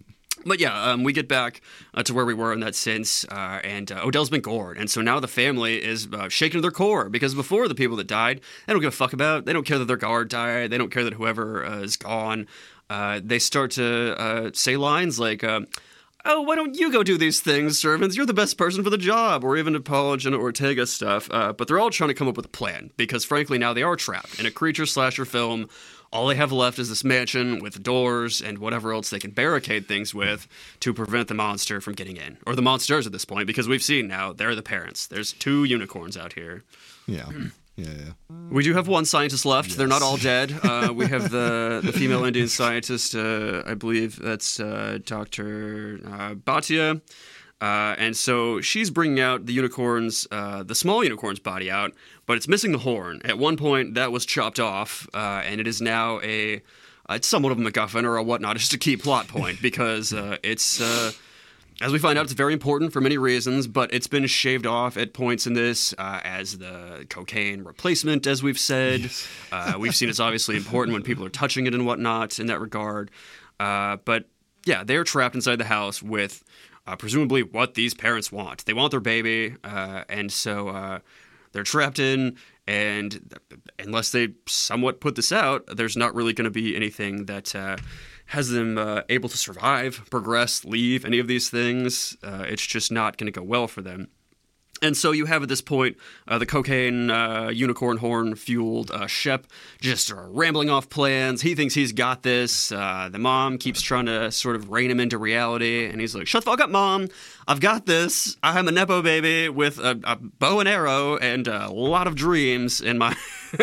But yeah, um, we get back uh, to where we were in that sense, uh, and uh, Odell's been gored, and so now the family is uh, shaken to their core, because before, the people that died, they don't give a fuck about. They don't care that their guard died. They don't care that whoever uh, is gone. Uh, they start to uh, say lines like, uh, oh, why don't you go do these things, servants? You're the best person for the job, or even to Paul and Ortega stuff. Uh, but they're all trying to come up with a plan, because frankly, now they are trapped in a creature slasher film. All they have left is this mansion with doors and whatever else they can barricade things with to prevent the monster from getting in. Or the monsters at this point, because we've seen now, they're the parents. There's two unicorns out here. Yeah. Yeah, yeah. We do have one scientist left. Yes. They're not all dead. Uh, we have the, the female Indian scientist, uh, I believe that's uh, Doctor Uh, Bhatia. Uh, and so she's bringing out the unicorn's, uh, the small unicorn's body out, but it's missing the horn. At one point, that was chopped off, uh, and it is now a, uh, it's somewhat of a MacGuffin or a whatnot, just a key plot point, because uh, it's, uh, as we find out, it's very important for many reasons, but it's been shaved off at points in this uh, as the cocaine replacement, as we've said. Yes. uh, we've seen it's obviously important when people are touching it and whatnot in that regard. Uh, but yeah, they're trapped inside the house with Uh, presumably what these parents want. They want their baby, uh, and so uh, they're trapped in, and unless they somewhat put this out, there's not really going to be anything that uh, has them uh, able to survive, progress, leave, any of these things. Uh, it's just not going to go well for them. And so you have at this point uh, the cocaine uh, unicorn horn fueled uh, Shep just uh, rambling off plans. He thinks he's got this. Uh, the mom keeps trying to sort of rein him into reality. And he's like, shut the fuck up, Mom. I've got this. I'm a Nepo baby with a, a bow and arrow and a lot of dreams in my,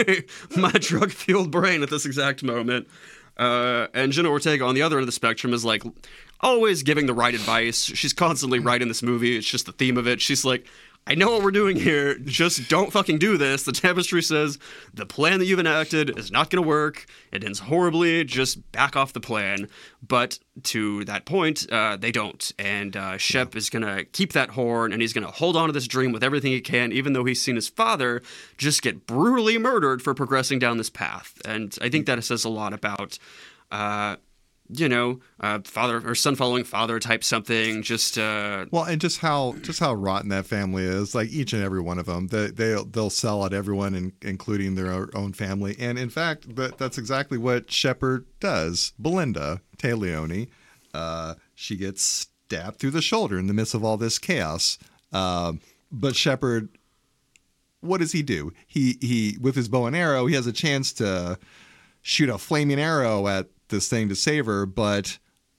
my drug fueled brain at this exact moment. Uh, and Jenna Ortega on the other end of the spectrum is like always giving the right advice. She's constantly right in this movie. It's just the theme of it. She's like, I know what we're doing here. Just don't fucking do this. The tapestry says the plan that you've enacted is not going to work. It ends horribly. Just back off the plan. But to that point, uh, they don't. And uh, Shep is going to keep that horn, and he's going to hold on to this dream with everything he can, even though he's seen his father just get brutally murdered for progressing down this path. And I think that says a lot about Uh, you know, uh, father or son following father type something. Just uh, well, and just how just how rotten that family is. Like each and every one of them, they they they'll sell out everyone, in, including their own family. And in fact, that that's exactly what Shepard does. Belinda Taleone, uh, she gets stabbed through the shoulder in the midst of all this chaos. Uh, but Shepard, what does he do? He he with his bow and arrow, he has a chance to shoot a flaming arrow at this thing to save her, but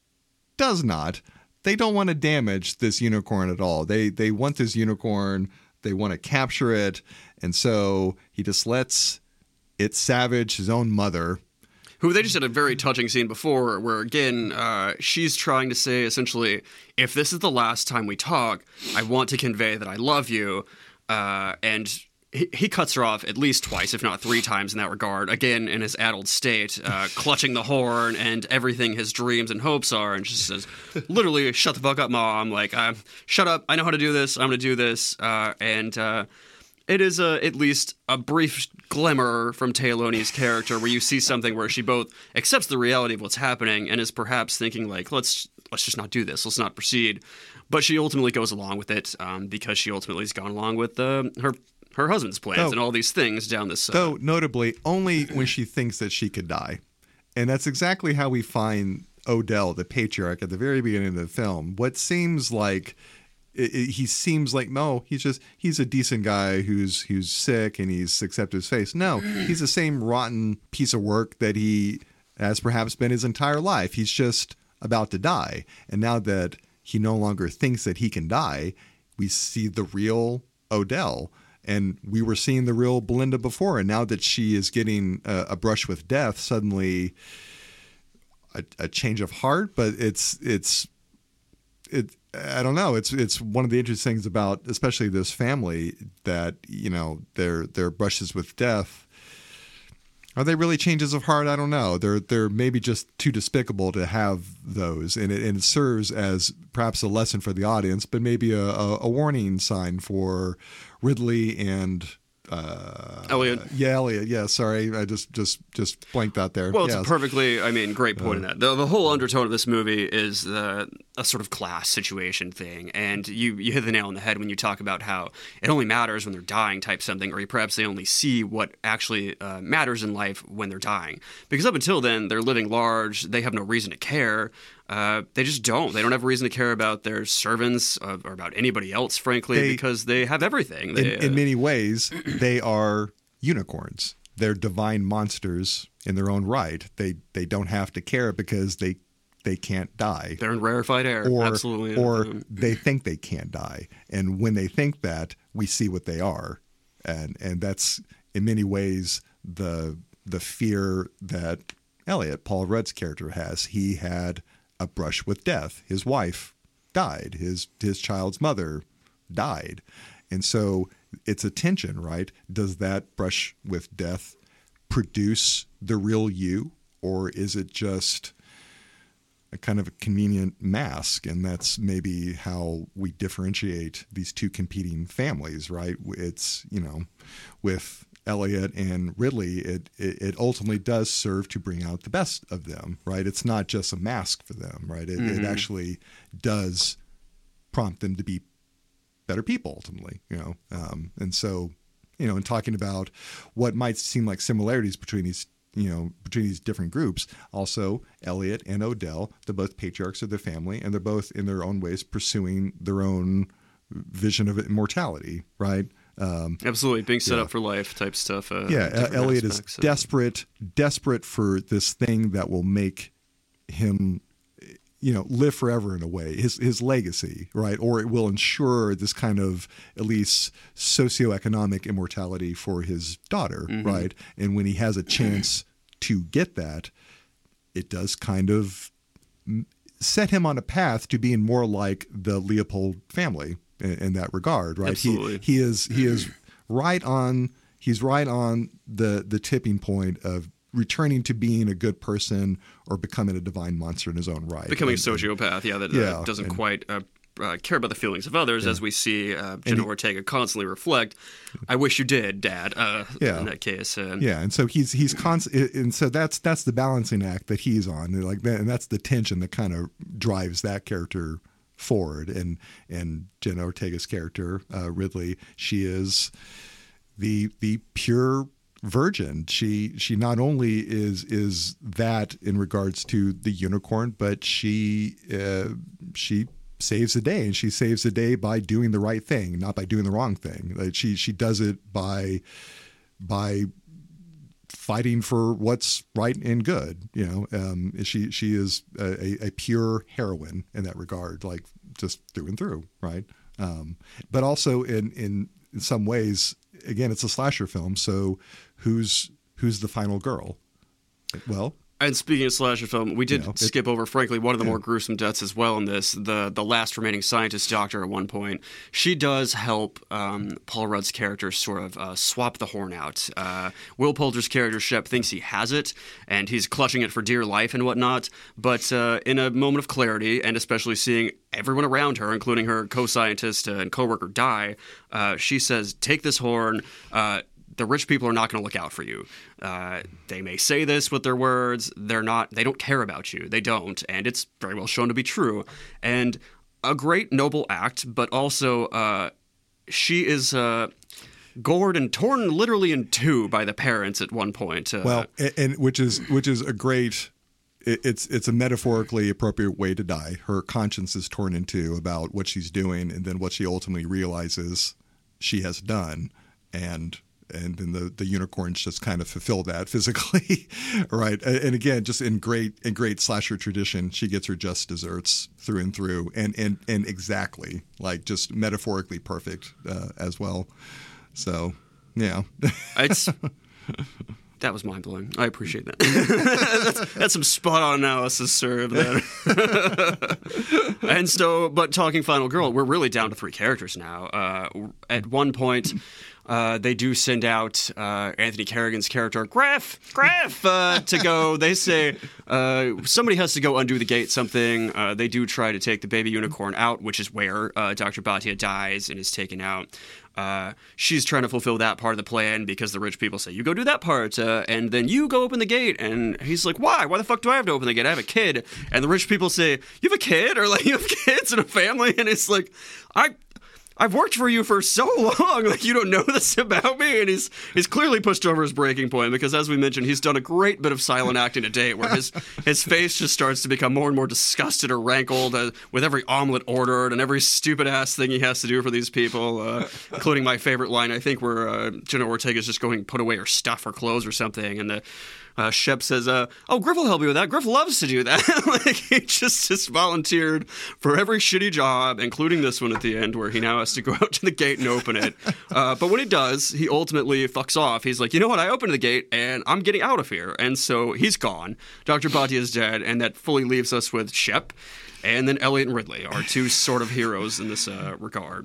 does not. They don't want to damage this unicorn at all. They they want this unicorn. They want to capture it. And so he just lets it savage his own mother. Who they just had a very touching scene before where, again, uh, she's trying to say, essentially, if this is the last time we talk, I want to convey that I love you. Uh, and He, he cuts her off at least twice, if not three times in that regard, again, in his addled state, uh, clutching the horn and everything his dreams and hopes are, and just says, literally, shut the fuck up, Mom. Like, uh, shut up. I know how to do this. I'm going to do this. Uh, and uh, it is uh, at least a brief glimmer from Taleone's character where you see something where she both accepts the reality of what's happening and is perhaps thinking, like, let's let's just not do this. Let's not proceed. But she ultimately goes along with it um, because she ultimately has gone along with uh, her her husband's plans though, and all these things down this. Uh, though notably, only when she thinks that she could die, and that's exactly how we find Odell, the patriarch, at the very beginning of the film. What seems like it, it, he seems like no, he's just he's a decent guy who's who's sick and he's accepted his face. No, he's the same rotten piece of work that he has perhaps been his entire life. He's just about to die, and now that he no longer thinks that he can die, we see the real Odell. And we were seeing the real Belinda before, and now that she is getting a, a brush with death, suddenly a, a change of heart. But it's it's it. I don't know. It's it's one of the interesting things about, especially this family, that you know their their brushes with death. Are they really changes of heart? I don't know. They're they're maybe just too despicable to have those, and it, and it serves as perhaps a lesson for the audience, but maybe a, a, a warning sign for Ridley and Uh, Elliot. Yeah, Elliot. Yeah, sorry, I just just just blanked out there. Well, it's yes. a perfectly, I mean, great point in that. The, the whole undertone of this movie is the, a sort of class situation thing, and you, you hit the nail on the head when you talk about how it only matters when they're dying type something, or perhaps they only see what actually uh, matters in life when they're dying. Because up until then, they're living large, they have no reason to care. Uh, they just don't. They don't have a reason to care about their servants uh, or about anybody else, frankly, They- because they have everything. They, in, in uh, many ways, they are unicorns. They're divine monsters in their own right. They they don't have to care because they they can't die. they're in rarefied air. Or, Absolutely. or Um, they think they can't die. And when they think that, we see what they are. And and that's in many ways the the fear that Elliot, Paul Rudd's character, has. He had a brush with death. His wife died. His his child's mother died. And so it's a tension, right? Does that brush with death produce the real you, or is it just a kind of a convenient mask? And that's maybe how we differentiate these two competing families, right? It's, you know, with Elliot and Ridley, it, it it ultimately does serve to bring out the best of them, right? It's not just a mask for them, right? It, Mm-hmm. it actually does prompt them to be better people ultimately, you know. Um, and so, you know, in talking about what might seem like similarities between these, you know, between these different groups, also Elliot and Odell, they're both patriarchs of their family, and they're both in their own ways pursuing their own vision of immortality, right? Um, Absolutely, being set yeah. up for life type stuff. Uh, yeah, different Elliot is aspects of- desperate, desperate for this thing that will make him, you know, live forever in a way, his his legacy, right? Or it will ensure this kind of at least socioeconomic immortality for his daughter, Mm-hmm. right? And when he has a chance to get that, it does kind of set him on a path to being more like the Leopold family in, in that regard, right? Absolutely. He he is he is right on he's right on the the tipping point of returning to being a good person or becoming a divine monster in his own right. Becoming And- a sociopath, yeah, that Yeah, uh, doesn't and- quite uh, uh, care about the feelings of others, as we see uh, Jenna he- Ortega constantly reflect. I wish you did, Dad. Uh, Yeah. In that case, uh, Yeah, and so he's he's constant, and so that's that's the balancing act that he's on, and like that, and that's the tension that kind of drives that character forward. And and Jenna Ortega's character, uh, Ridley, she is the the pure virgin. She she not only is is that in regards to the unicorn, but she uh, she saves the day, and she saves the day by doing the right thing, not by doing the wrong thing. Like she she does it by by fighting for what's right and good. You know, um, she she is a, a pure heroine in that regard, like just through and through, right? Um, but also in, in in some ways, again, it's a slasher film, so who's who's the final girl? Well, And speaking of slasher film, we did You know, it- skip over, frankly, one of the more gruesome deaths as well in this. The the last remaining scientist doctor at one point. She does help um, Paul Rudd's character sort of uh, swap the horn out. Uh, Will Poulter's character, Shep, thinks he has it, and he's clutching it for dear life and whatnot. But uh, in a moment of clarity, and especially seeing everyone around her, including her co-scientist and co-worker, die, uh, she says, take this horn. Uh, The rich people are not going to look out for you. Uh, they may say this with their words. They're not. They don't care about you. They don't, and it's very well shown to be true. And a great noble act, but also uh, she is uh, gored and torn literally in two by the parents at one point. Uh, well, and, and which is which is a great. it- It's it's a metaphorically appropriate way to die. Her conscience is torn in two about what she's doing, and then what she ultimately realizes she has done, and. And then the, the unicorns just kind of fulfill that physically, right? And and again, just in great in great slasher tradition, she gets her just desserts through and through, and and and exactly like just metaphorically perfect uh, as well. So, yeah, it's that was mind blowing. I appreciate that. that's, that's some spot on analysis, sir. Of that. And so, but talking Final Girl, we're really down to three characters now. Uh, at one point. Uh, they do send out uh, Anthony Carrigan's character, Griff, Griff, uh, to go. They say uh, somebody has to go undo the gate something. Uh, they do try to take the baby unicorn out, which is where uh, Doctor Bhatia dies and is taken out. Uh, she's trying to fulfill that part of the plan because the rich people say, you go do that part, uh, and then you go open the gate. And he's like, why? Why the fuck do I have to open the gate? I have a kid. And the rich people say, you have a kid? Or like, you have kids and a family? And it's like, I... I've worked for you for so long, like you don't know this about me, and he's he's clearly pushed over his breaking point because, as we mentioned, he's done a great bit of silent acting to date, where his his face just starts to become more and more disgusted or rankled uh, with every omelet ordered and every stupid ass thing he has to do for these people, uh, including my favorite line, I think, where uh, Jenna Ortega's just going to put away her stuff or clothes or something, and the Uh, Shep says, uh, oh, Griff will help you with that. Griff loves to do that. Like, he just, just volunteered for every shitty job, including this one at the end, where he now has to go out to the gate and open it. Uh, but when he does, he ultimately fucks off. He's like, you know what? I opened the gate, and I'm getting out of here. And so he's gone. Doctor Bhatia is dead, and that fully leaves us with Shep. And then Elliot and Ridley are two sort of heroes in this uh, regard.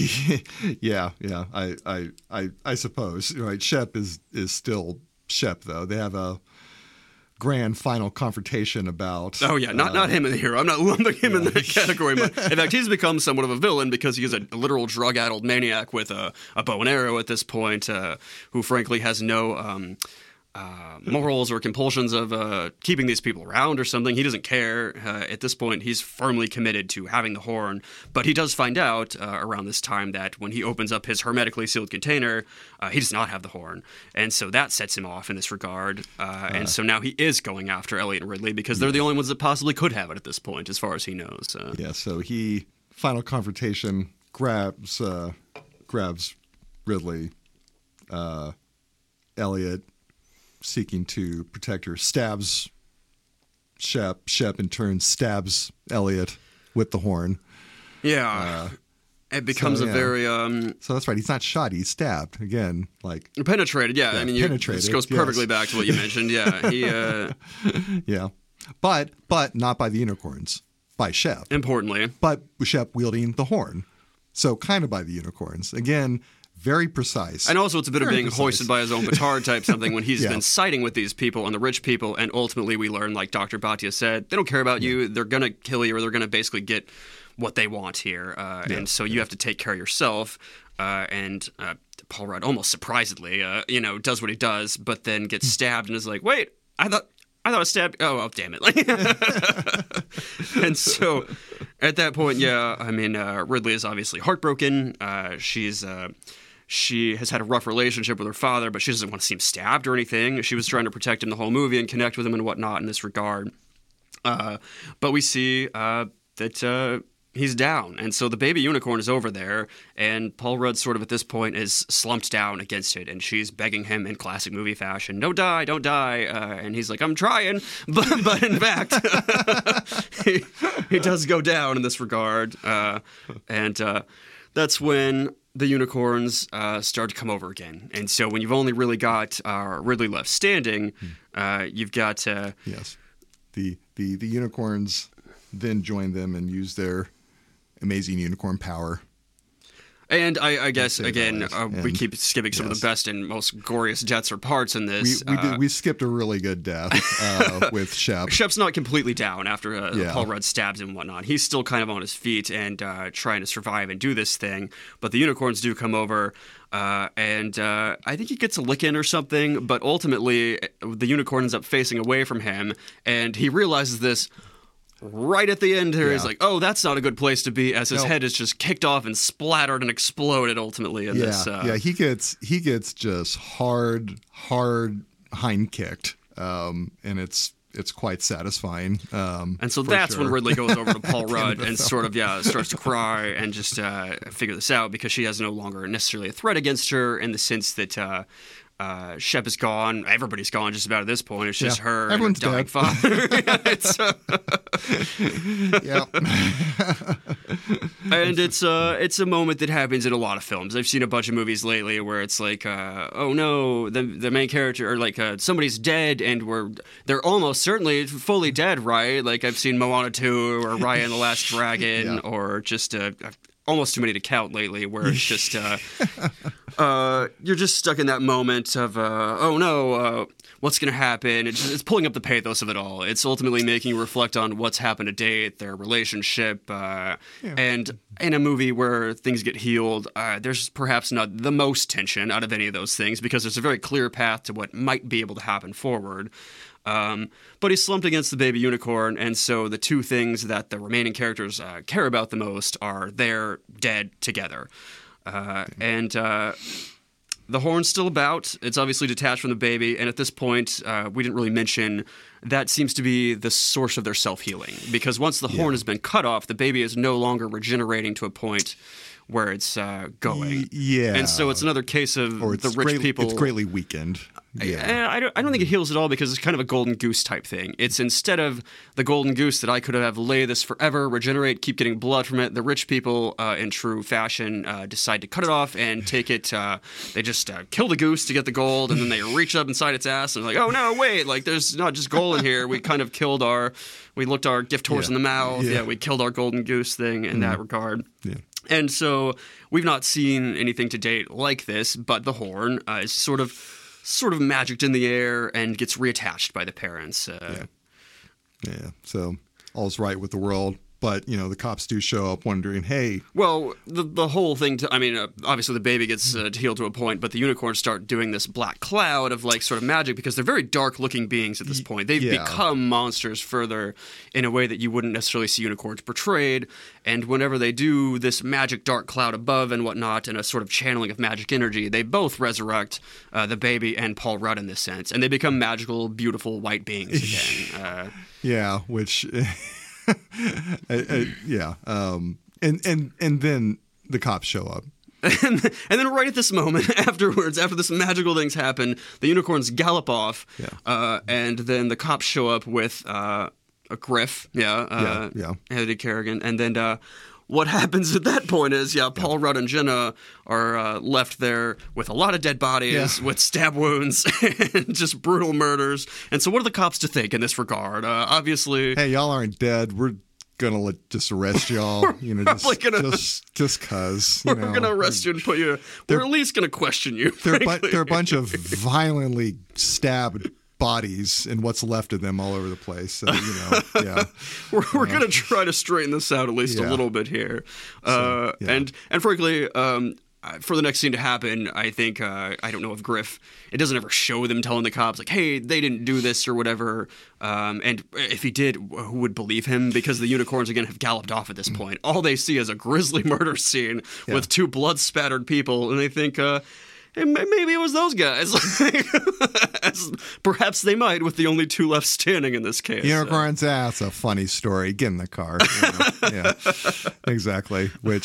Yeah, yeah, I, I, I, I suppose. Right, Shep is is still Shep, though. They have a grand final confrontation about... Oh, yeah, not uh, not him in the hero. I'm not lumping him yeah. in that category. But in fact, he's become somewhat of a villain because he is a literal drug-addled maniac with a, a bow and arrow at this point, uh, who frankly has no... Um, Uh, morals or compulsions of uh, keeping these people around or something. He doesn't care. Uh, at this point, he's firmly committed to having the horn. But he does find out uh, around this time that when he opens up his hermetically sealed container, uh, he does not have the horn. And so that sets him off in this regard. Uh, uh, and so now he is going after Elliot and Ridley because they're the only ones that possibly could have it at this point, as far as he knows. Uh, yeah, so he, final confrontation, grabs, uh, grabs Ridley, uh, Elliot, seeking to protect her, stabs Shep. Shep in turn stabs Elliot with the horn. Yeah. Uh, it becomes so, yeah. a very... Um, so that's right. He's not shot. He's stabbed. Again, like... Penetrated, yeah. yeah I mean, you, penetrated, this goes perfectly yes. back to what you mentioned. Yeah. He, uh, yeah. But, but not by the unicorns. By Shep. Importantly. But Shep wielding the horn. So kind of by the unicorns. Again... Very precise. And also it's a bit Very of being precise. hoisted by his own petard type something when he's yeah. been siding with these people and the rich people, and ultimately we learn, like Doctor Bhatia said, they don't care about yeah. you. They're going to kill you, or they're going to basically get what they want here. Uh, yeah. And so you have to take care of yourself. Uh, and uh, Paul Rudd, almost surprisedly, uh, you know, does what he does, but then gets stabbed and is like, wait, I thought... I thought I stabbed... Oh, oh damn it. And so at that point, yeah, I mean, uh, Ridley is obviously heartbroken. Uh, she's... Uh, She has had a rough relationship with her father, but she doesn't want to seem stabbed or anything. She was trying to protect him the whole movie and connect with him and whatnot in this regard. Uh, but we see uh, that uh, he's down. And so the baby unicorn is over there, and Paul Rudd sort of at this point is slumped down against it, and she's begging him in classic movie fashion, don't die, don't die. Uh, and he's like, I'm trying. But, but in fact, he, he does go down in this regard. Uh, and uh, that's when... the unicorns uh, start to come over again. And so when you've only really got uh, Ridley left standing, uh, you've got... Uh, yes. The, the, the unicorns then join them and use their amazing unicorn power. And I, I guess, again, uh, we keep skipping some yes. of the best and most glorious deaths or parts in this. We, we, uh, did, we skipped a really good death uh, with Shep. Shep's not completely down after uh, yeah. Paul Rudd stabs him and whatnot. He's still kind of on his feet and uh, trying to survive and do this thing. But the unicorns do come over, uh, and uh, I think he gets a lick in or something. But ultimately, the unicorn ends up facing away from him, and he realizes this... right at the end here, yeah. he's like, oh, that's not a good place to be, as his no. head is just kicked off and splattered and exploded ultimately in yeah, this. Uh, yeah, he gets he gets just hard, hard hind kicked, um, and it's it's quite satisfying. Um, and so that's sure. when Ridley goes over to Paul Rudd and sort of, yeah, starts to cry and just uh, figure this out because she has no longer necessarily a threat against her in the sense that... Uh, Uh, Shep is gone. Everybody's gone just about at this point. It's just yeah. her Everyone's and her dying dead. father. it's, uh, yeah. And it's uh, it's a moment that happens in a lot of films. I've seen a bunch of movies lately where it's like, uh, oh no, the the main character, or like uh, somebody's dead, and we're they're almost certainly fully dead, right? Like I've seen Moana two, or Raya and the Last Dragon, yeah. or just uh, almost too many to count lately, where it's just uh, uh, you're just stuck in that moment of uh, oh no, uh, what's going to happen. It's, it's pulling up the pathos of it all. It's ultimately making you reflect on what's happened to date, their relationship, uh, yeah. and in a movie where things get healed, uh, there's perhaps not the most tension out of any of those things because there's a very clear path to what might be able to happen forward. Um, but he's slumped against the baby unicorn, and so the two things that the remaining characters uh, care about the most are they're dead together. Uh, and uh, the horn's still about. It's obviously detached from the baby, and at this point, uh, we didn't really mention that seems to be the source of their self-healing. Because once the yeah. horn has been cut off, the baby is no longer regenerating to a point where it's uh, going. Yeah. And so it's another case of or it's the rich greatly, people... It's greatly weakened. Yeah. I, I, don't, I don't think it heals at all because it's kind of a golden goose type thing. It's instead of the golden goose that I could have lay this forever, regenerate, keep getting blood from it, the rich people, uh, in true fashion, uh, decide to cut it off and take it. Uh, they just uh, kill the goose to get the gold, and then they reach up inside its ass and like, oh, no, wait, like there's not just gold in here. We kind of killed our... We looked our gift horse yeah. in the mouth. Yeah. yeah, we killed our golden goose thing in mm. that regard. Yeah. And so we've not seen anything to date like this, but the horn uh, is sort of sort of magicked in the air and gets reattached by the parents. Uh, yeah. yeah. So all's right with the world. But, you know, the cops do show up wondering, hey... Well, the the whole thing, to, I mean, uh, obviously the baby gets uh, healed to a point, but the unicorns start doing this black cloud of, like, sort of magic because they're very dark-looking beings at this point. They've yeah. become monsters further in a way that you wouldn't necessarily see unicorns portrayed. And whenever they do this magic dark cloud above and whatnot and a sort of channeling of magic energy, they both resurrect uh, the baby and Paul Rudd in this sense. And they become magical, beautiful white beings again. Uh, yeah, which... I, I, yeah, um, and and and then the cops show up, and, and then right at this moment, afterwards, after this magical things happen, the unicorns gallop off, yeah. uh, and then the cops show up with uh, a Griff, yeah, uh, yeah, yeah, Eddie Kerrigan, and then. Uh, What happens at that point is, yeah, Paul yeah. Rudd and Jenna are uh, left there with a lot of dead bodies, yeah. with stab wounds, and just brutal murders. And so what are the cops to think in this regard? Uh, obviously... Hey, y'all aren't dead. We're going to let, just arrest y'all. You know, just, gonna, just, just cause. You we're going to arrest you and put you... We're at least going to question you, They're, bu- they're a bunch of violently stabbed bodies and what's left of them all over the place. So, you know, yeah. we're we're uh, going to try to straighten this out at least yeah. a little bit here. Uh, so, yeah. And and frankly, um, for the next scene to happen, I think, uh, I don't know if Griff, it doesn't ever show them telling the cops, like, hey, they didn't do this or whatever. Um, and if he did, who would believe him? Because the unicorns, again, have galloped off at this point. All they see is a grisly murder scene yeah. with two blood-spattered people, and they think... Uh, And maybe it was those guys. As perhaps they might, with the only two left standing in this case. Unicorns, ah, that's a funny story. Get in the car. You know? Yeah, exactly. Which,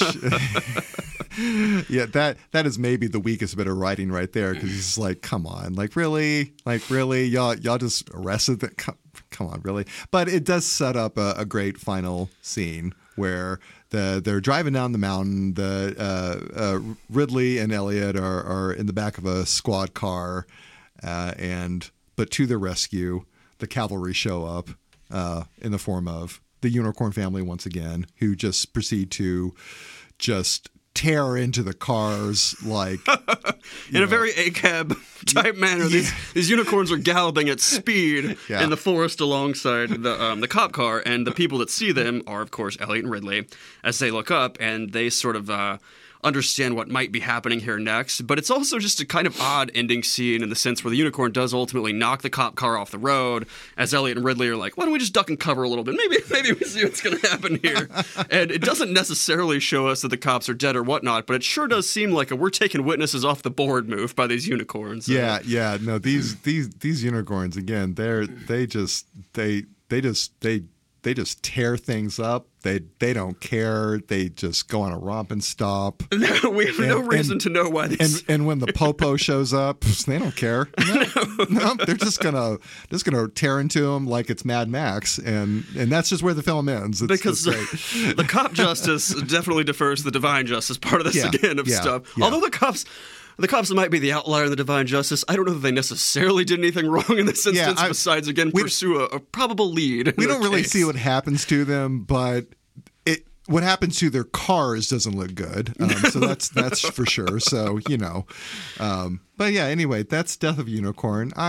yeah, that that is maybe the weakest bit of writing right there because he's like, come on, like really, like really, y'all y'all just arrested the, come, come on, really. But it does set up a, a great final scene where. The, they're driving down the mountain. The uh, uh, Ridley and Elliot are, are in the back of a squad car, uh, and but to their rescue, the cavalry show up uh, in the form of the Unicorn family once again, who just proceed to just tear into the cars like in know. a very A C A B type manner. Yeah. These, these unicorns are galloping at speed yeah. in the forest alongside the um, the cop car, and the people that see them are, of course, Elliot and Ridley. As they look up, and they sort of uh, understand what might be happening here next. But it's also just a kind of odd ending scene in the sense where the unicorn does ultimately knock the cop car off the road, as Elliot and Ridley are like, why don't we just duck and cover a little bit? Maybe maybe we see what's going to happen here. And it doesn't necessarily show us that the cops are dead or whatnot, but it sure does seem like a we're taking witnesses off the board move by these unicorns. Yeah, yeah. No, these these these unicorns, again, they're they just they they just they they just tear things up. They they don't care. They just go on a romp and stop. No, we have and, no reason and, to know why these... And and when the popo shows up, they don't care. No, no. no, they're just gonna just gonna tear into them like it's Mad Max, and and that's just where the film ends. It's, because it's the cop justice definitely defers to the divine justice part of this yeah, again of yeah, stuff. Yeah. Although the cops. The cops might be the outlier in the divine justice. I don't know that they necessarily did anything wrong in this instance yeah, I, besides, again, we, pursue a, a probable lead. We don't really case. see what happens to them, but it what happens to their cars doesn't look good. Um, so that's that's for sure. So, you know. Um, but yeah, anyway, that's Death of Unicorn. I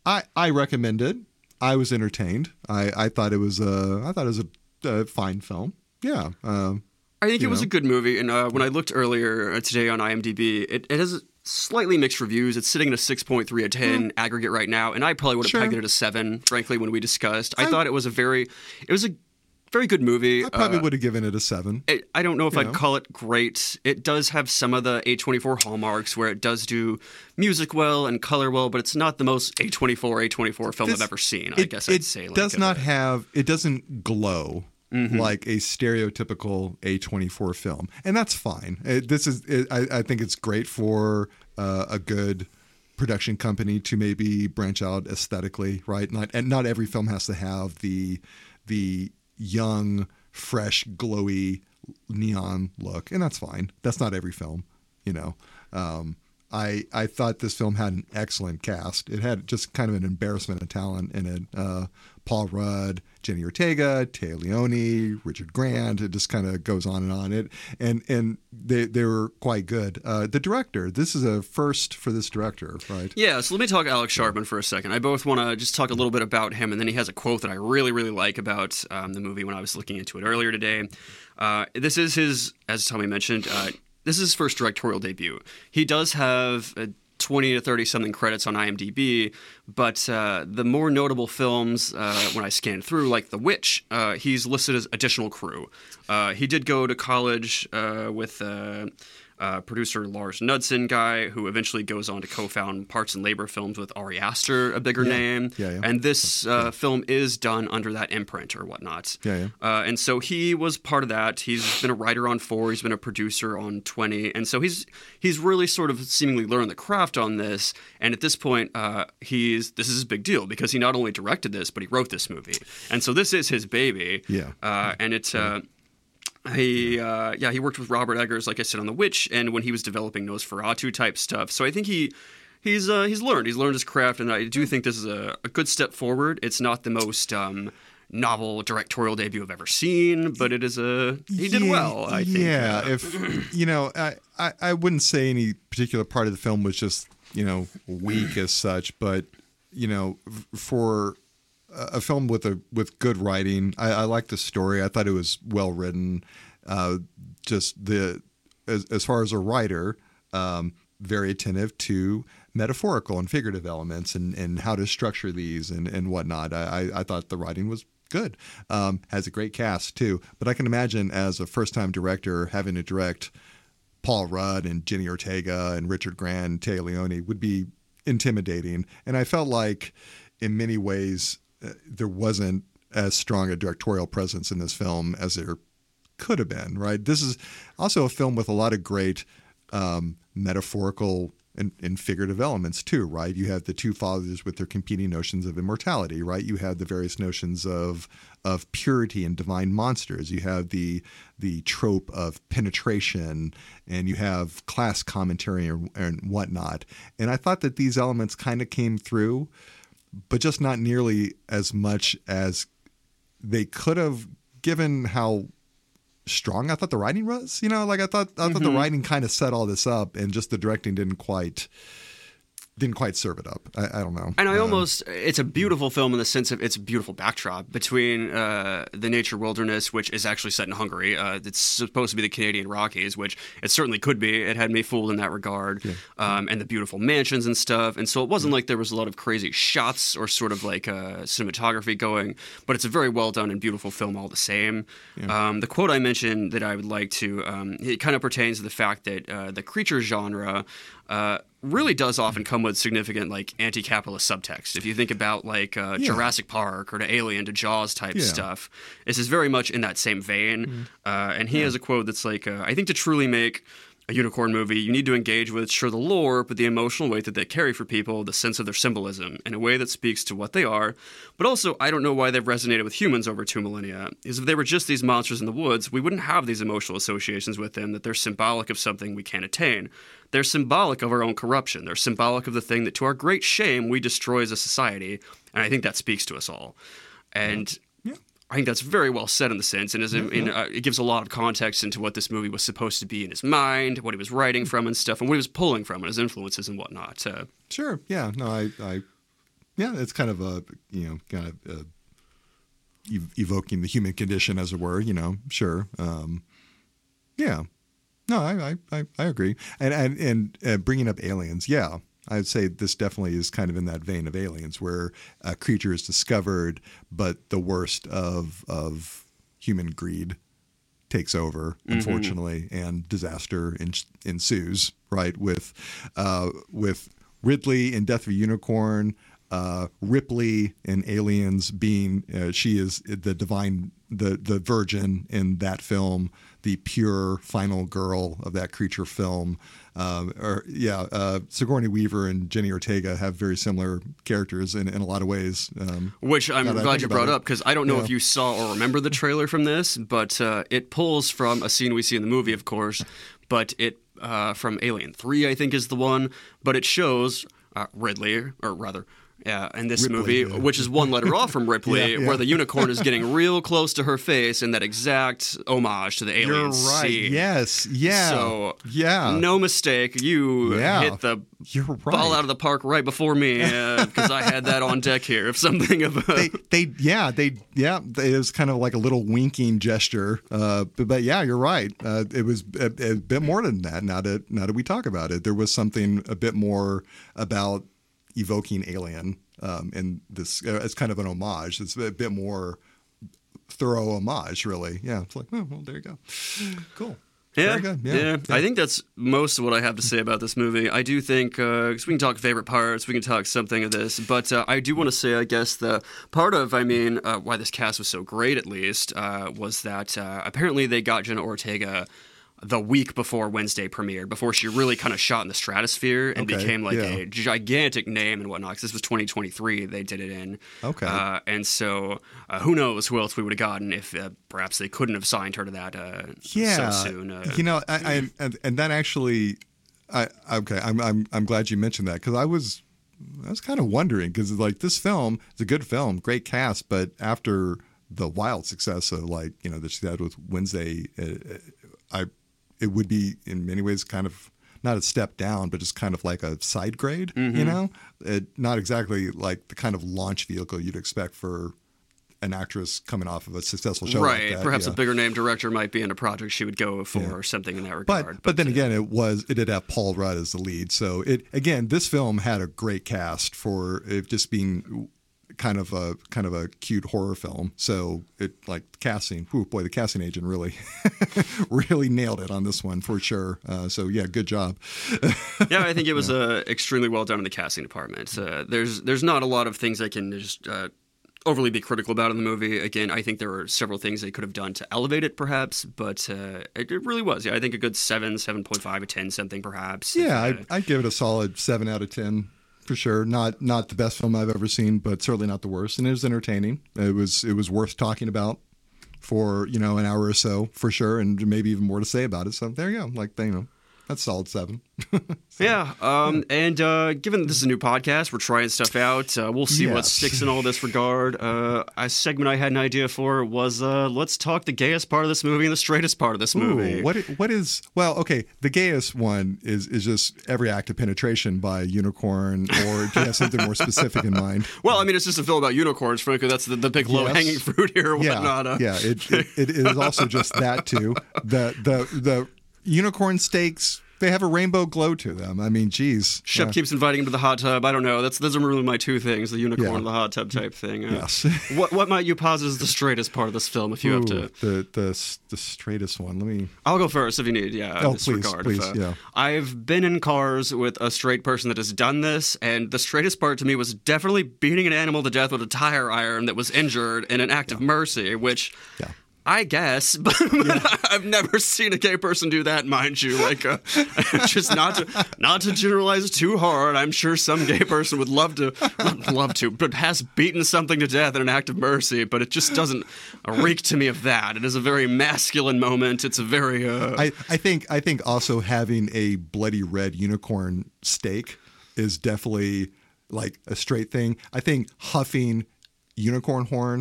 I, I recommend it. I was entertained. I, I thought it was a I thought it was a, a fine film. Yeah. Um, I think it was know. a good movie, and uh, when I looked earlier today on IMDb, it, it has slightly mixed reviews. It's sitting at a six point three out of ten mm. aggregate right now, and I probably would have sure. pegged it at a seven, frankly, when we discussed. I, I thought it was a very, it was a very good movie. I probably uh, would have given it a seven. It, I don't know if you I'd know. call it great. It does have some of the A twenty-four hallmarks where it does do music well and color well, but it's not the most A twenty-four A twenty-four film This, I've ever seen, it, I guess I'd it say. Like does a, not have, it doesn't glow. Mm-hmm. Like a stereotypical A twenty-four film, and that's fine. It, this is, it, I, I think it's great for uh, a good production company to maybe branch out aesthetically, right? Not, and not every film has to have the the young, fresh, glowy neon look, and that's fine. That's not every film, you know. Um, I I thought this film had an excellent cast. It had just kind of an embarrassment of talent in it. Uh, Paul Rudd, Jenny Ortega, Téa Leoni, Richard Grant. It just kind of goes on and on. It and and they they were quite good. Uh, the director. This is a first for this director, right? Yeah. So let me talk Alex Sharpman for a second. I both want to just talk a little bit about him, and then he has a quote that I really really like about um, the movie when I was looking into it earlier today. Uh, this is his, as Tommy mentioned. Uh, This is his first directorial debut. He does have uh, twenty to thirty something credits on IMDb, but uh, the more notable films, uh, when I scanned through, like The Witch, uh, he's listed as additional crew. Uh, he did go to college uh, with uh, uh, producer Lars Knudsen guy, who eventually goes on to co-found Parts and Labor Films with Ari Aster, a bigger yeah. name. Yeah, yeah. And this uh, yeah. film is done under that imprint or whatnot. Yeah, yeah. Uh, and so he was part of that. He's been a writer on four. He's been a producer on twenty. And so he's he's really sort of seemingly learned the craft on this. And at this point, uh, he's this is his big deal because he not only directed this, but he wrote this movie. And so this is his baby. Yeah. Uh, and it's... Uh, He, uh, yeah, he worked with Robert Eggers, like I said, on The Witch, and when he was developing Nosferatu type stuff. So I think he, he's, uh, he's learned, he's learned his craft, and I do think this is a, a good step forward. It's not the most um, novel directorial debut I've ever seen, but it is a he did yeah, well. I think. Yeah, uh, if you know, I, I, I wouldn't say any particular part of the film was just you know weak as such, but you know, for a film with a with good writing. I, I like the story. I thought it was well written. Uh, just the as, as far as a writer, um, very attentive to metaphorical and figurative elements and, and how to structure these and, and whatnot. I, I, I thought the writing was good. Um, has a great cast too. But I can imagine as a first time director having to direct Paul Rudd and Jenny Ortega and Richard Grant and Téa Leoni would be intimidating. And I felt like in many ways uh, there wasn't as strong a directorial presence in this film as there could have been, right? This is also a film with a lot of great um, metaphorical and, and figurative elements too, right? You have the two fathers with their competing notions of immortality, right? You have the various notions of of purity and divine monsters. You have the the trope of penetration, and you have class commentary and, and whatnot. And I thought that these elements kind of came through, but just not nearly as much as they could have, given how strong I thought the writing was. You know, like I thought I thought mm-hmm. the writing kind of set all this up, and just the directing didn't quite didn't quite serve it up. I, I don't know. And I um, almost, it's a beautiful film in the sense of it's a beautiful backdrop between uh, the nature wilderness, which is actually set in Hungary. Uh, it's supposed to be the Canadian Rockies, which it certainly could be. It had me fooled in that regard. Yeah. Um, and the beautiful mansions and stuff. And so it wasn't yeah. like there was a lot of crazy shots or sort of like uh, cinematography going, but it's a very well done and beautiful film all the same. Yeah. Um, the quote I mentioned that I would like to, um, it kind of pertains to the fact that uh, the creature genre uh, really does often come with significant like anti-capitalist subtext. If you think about like uh, yeah. Jurassic Park or to Alien to Jaws type yeah. stuff, this is very much in that same vein. Mm-hmm. Uh, and he yeah. has a quote that's like, uh, I think to truly make a unicorn movie, you need to engage with, sure, the lore, but the emotional weight that they carry for people, the sense of their symbolism, in a way that speaks to what they are. But also, I don't know why they've resonated with humans over two millennia. Because if they were just these monsters in the woods, we wouldn't have these emotional associations with them, that they're symbolic of something we can't attain. They're symbolic of our own corruption. They're symbolic of the thing that, to our great shame, we destroy as a society. And I think that speaks to us all. And yeah. I think that's very well said in the sense, and is in, in, uh, it gives a lot of context into what this movie was supposed to be in his mind, what he was writing from and stuff, and what he was pulling from and his influences and whatnot. Uh, sure. Yeah. No, I, I yeah, it's kind of a, you know, kind of uh, ev- evoking the human condition, as it were, you know, sure. Um, yeah. No, I, I, I agree. And, and, and uh, bringing up aliens, yeah, I'd say this definitely is kind of in that vein of Aliens, where a creature is discovered, but the worst of, of human greed takes over, unfortunately, mm-hmm. and disaster en- ensues, right? With, uh, with Ridley in Death of a Unicorn, uh, Ripley in Aliens being, uh, she is the divine, the, the virgin in that film, the pure final girl of that creature film. Um, or yeah, uh, Sigourney Weaver and Jenny Ortega have very similar characters in, in a lot of ways. Um, Which I'm glad you brought up, because I don't know yeah. if you saw or remember the trailer from this, but uh, it pulls from a scene we see in the movie, of course, but it uh, from Alien three, I think, is the one, but it shows uh, Ridley, or rather, yeah, in this Ripley, movie, yeah. which is one letter off from Ripley, yeah, yeah. where the unicorn is getting real close to her face in that exact homage to the alien You're right. scene. Yes. Yeah. So, yeah. no mistake. You yeah. hit the You're right. ball out of the park right before me, because uh, I had that on deck here. If something of a... they, they, yeah, they, yeah, it was kind of like a little winking gesture. Uh, but, but yeah, you're right. Uh, it was a, a bit more than that. Now that now that we talk about it, there was something a bit more about evoking Alien, um, and this uh, it's kind of an homage. It's a bit more thorough homage, really. Yeah, it's like, oh, well, there you go. Cool. Yeah, Very good. Yeah, yeah, yeah. I think that's most of what I have to say about this movie. I do think, because uh, we can talk favorite parts, we can talk something of this, but uh, I do want to say, I guess, the part of, I mean, uh, why this cast was so great, at least, uh, was that uh, apparently they got Jenna Ortega the week before Wednesday premiered, before she really kind of shot in the stratosphere and Okay, became like yeah. a gigantic name and whatnot. Because this was twenty twenty-three, they did it in. Okay. Uh, and so uh, who knows who else we would have gotten if uh, perhaps they couldn't have signed her to that uh, yeah. so soon. Uh, you know, I, I and, and that actually, I okay, I'm I'm I'm glad you mentioned that, because I was I was kind of wondering, because like this film is a good film, great cast, but after the wild success of, like, you know, that she had with Wednesday, uh, I. It would be in many ways kind of not a step down, but just kind of like a side grade, mm-hmm. you know, it, not exactly like the kind of launch vehicle you'd expect for an actress coming off of a successful show. Right. Like that. Perhaps yeah. a bigger name director might be in a project she would go for, Yeah. or something in that regard. But, but, but then uh, again, it was it did have Paul Rudd as the lead. So it again, this film had a great cast for it just being kind of a kind of a cute horror film. So it like casting, whew, boy, the casting agent really really nailed it on this one for sure. Uh, so yeah, good job. yeah, I think it was uh, extremely well done in the casting department. Uh, there's there's not a lot of things I can just uh, overly be critical about in the movie. Again, I think there were several things they could have done to elevate it, perhaps, but uh, it, it really was. Yeah, I think a good seven, seven point five, a ten, something perhaps. Yeah, uh, I'd, I'd give it a solid seven out of ten. For sure, not not the best film I've ever seen, but certainly not the worst. And it was entertaining. It was it was worth talking about for, you know, an hour or so for sure, and maybe even more to say about it. So there you go. Like, you know, that's solid seven. So, yeah, um, yeah, and uh, given this is a new podcast, we're trying stuff out. Uh, we'll see yes. what sticks in all this regard. Uh, a segment I had an idea for was uh, let's talk the gayest part of this movie and the straightest part of this movie. Ooh, what what is well, okay, the gayest one is is just every act of penetration by a unicorn, or do you have something more specific in mind? Well, I mean, it's just a film about unicorns, frankly. That's the, the big Yes. low-hanging fruit here or Yeah, whatnot. Uh, yeah, it, it it is also just that too. The the the unicorn steaks, they have a rainbow glow to them. I mean, geez. Shep uh, keeps inviting him to the hot tub. I don't know. That's those are really my two things: the unicorn Yeah. and the hot tub type thing. Uh, Yes. what what might you posit as the straightest part of this film? If you have Ooh, to, the the the straightest one. Let me. I'll go first if you need. Yeah. Oh, in this please, regard. please, If, uh, yeah. I've been in cars with a straight person that has done this, and the straightest part to me was definitely beating an animal to death with a tire iron that was injured in an act of mercy, which. Yeah. I guess, but I've never seen a gay person do that, mind you. Like, uh, just not to not to generalize too hard. I'm sure some gay person would love to, not love to, but has beaten something to death in an act of mercy. But it just doesn't reek to me of that. It is a very masculine moment. It's a very. Uh, I, I think I think also having a bloody red unicorn steak is definitely like a straight thing. I think huffing unicorn horn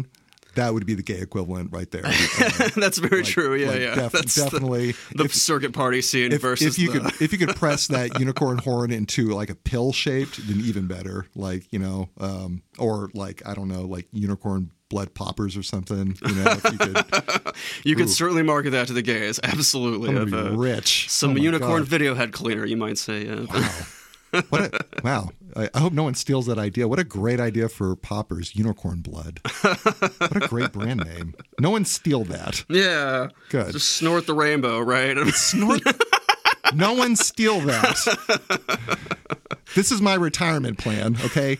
that would be the gay equivalent right there. That's very Like- true. Yeah, like yeah. def- That's definitely. the, the If- circuit party scene if, versus if you the, could if you could press that unicorn horn into like a pill shaped, then even better. Like, you know, um, or like I don't know, like unicorn blood poppers or something. You know, if you could, you could Ooh. certainly market that to the gays. Absolutely. I'm Of, gonna be uh, rich. Some Oh my unicorn God. video head cleaner, you might say. Yeah. Wow. What a, wow. I, I hope no one steals that idea. What a great idea for poppers, unicorn blood. What a great brand name. No one steal that. Yeah. Good. Just snort the rainbow, right? Snort. No one steal that. This is my retirement plan, okay?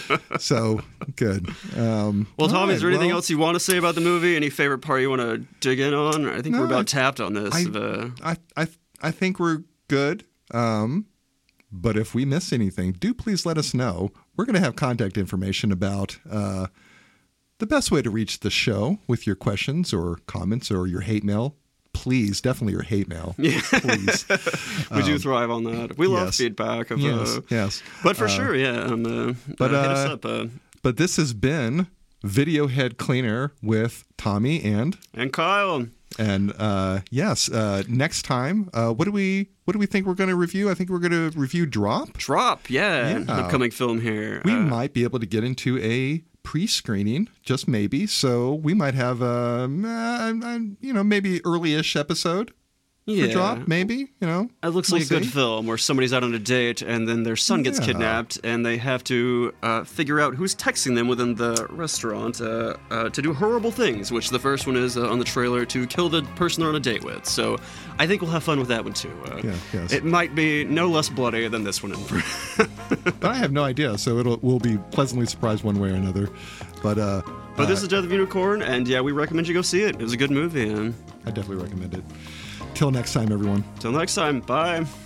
So, good. Um, Well, Tommy, all is there right, anything well, else you want to say about the movie? Any favorite part you want to dig in on? I think No, we're about I- tapped on this. I- uh, I, I, I think we're good. Um, but if we miss anything, do please let us know. We're going to have contact information about uh, the best way to reach the show with your questions or comments or your hate mail. Please, definitely your hate mail. Yeah. Please. we do thrive on that. We love Um, yes. feedback. Of, Yes, uh, yes. But for Uh, sure, yeah. Um, uh, but, uh, hit us uh, up. Uh, But this has been Video Head Cleaner with Tommy and and Kyle. and uh, yes, uh, next time, uh, what do we what do we think we're going to review? I think we're going to review Drop. Drop, yeah. An Yeah. upcoming film here. We Uh, might be able to get into a pre-screening, just maybe. So we might have a uh, uh, you know maybe early-ish episode yeah. for Drop, maybe. You know, It looks We'll like a good see. film where somebody's out on a date and then their son gets Yeah. kidnapped and they have to uh, figure out who's texting them within the restaurant uh, uh, to do horrible things, which the first one is uh, on the trailer to kill the person they're on a date with. So I think we'll have fun with that one too. Uh, Yeah, yes. It might be no less bloody than this one. But I have no idea, so it'll we'll be pleasantly surprised one way or another. But uh, But this uh, is Death of Unicorn, and yeah, we recommend you go see it. It was a good movie. And I definitely recommend it. Till next time, everyone. till next time, bye.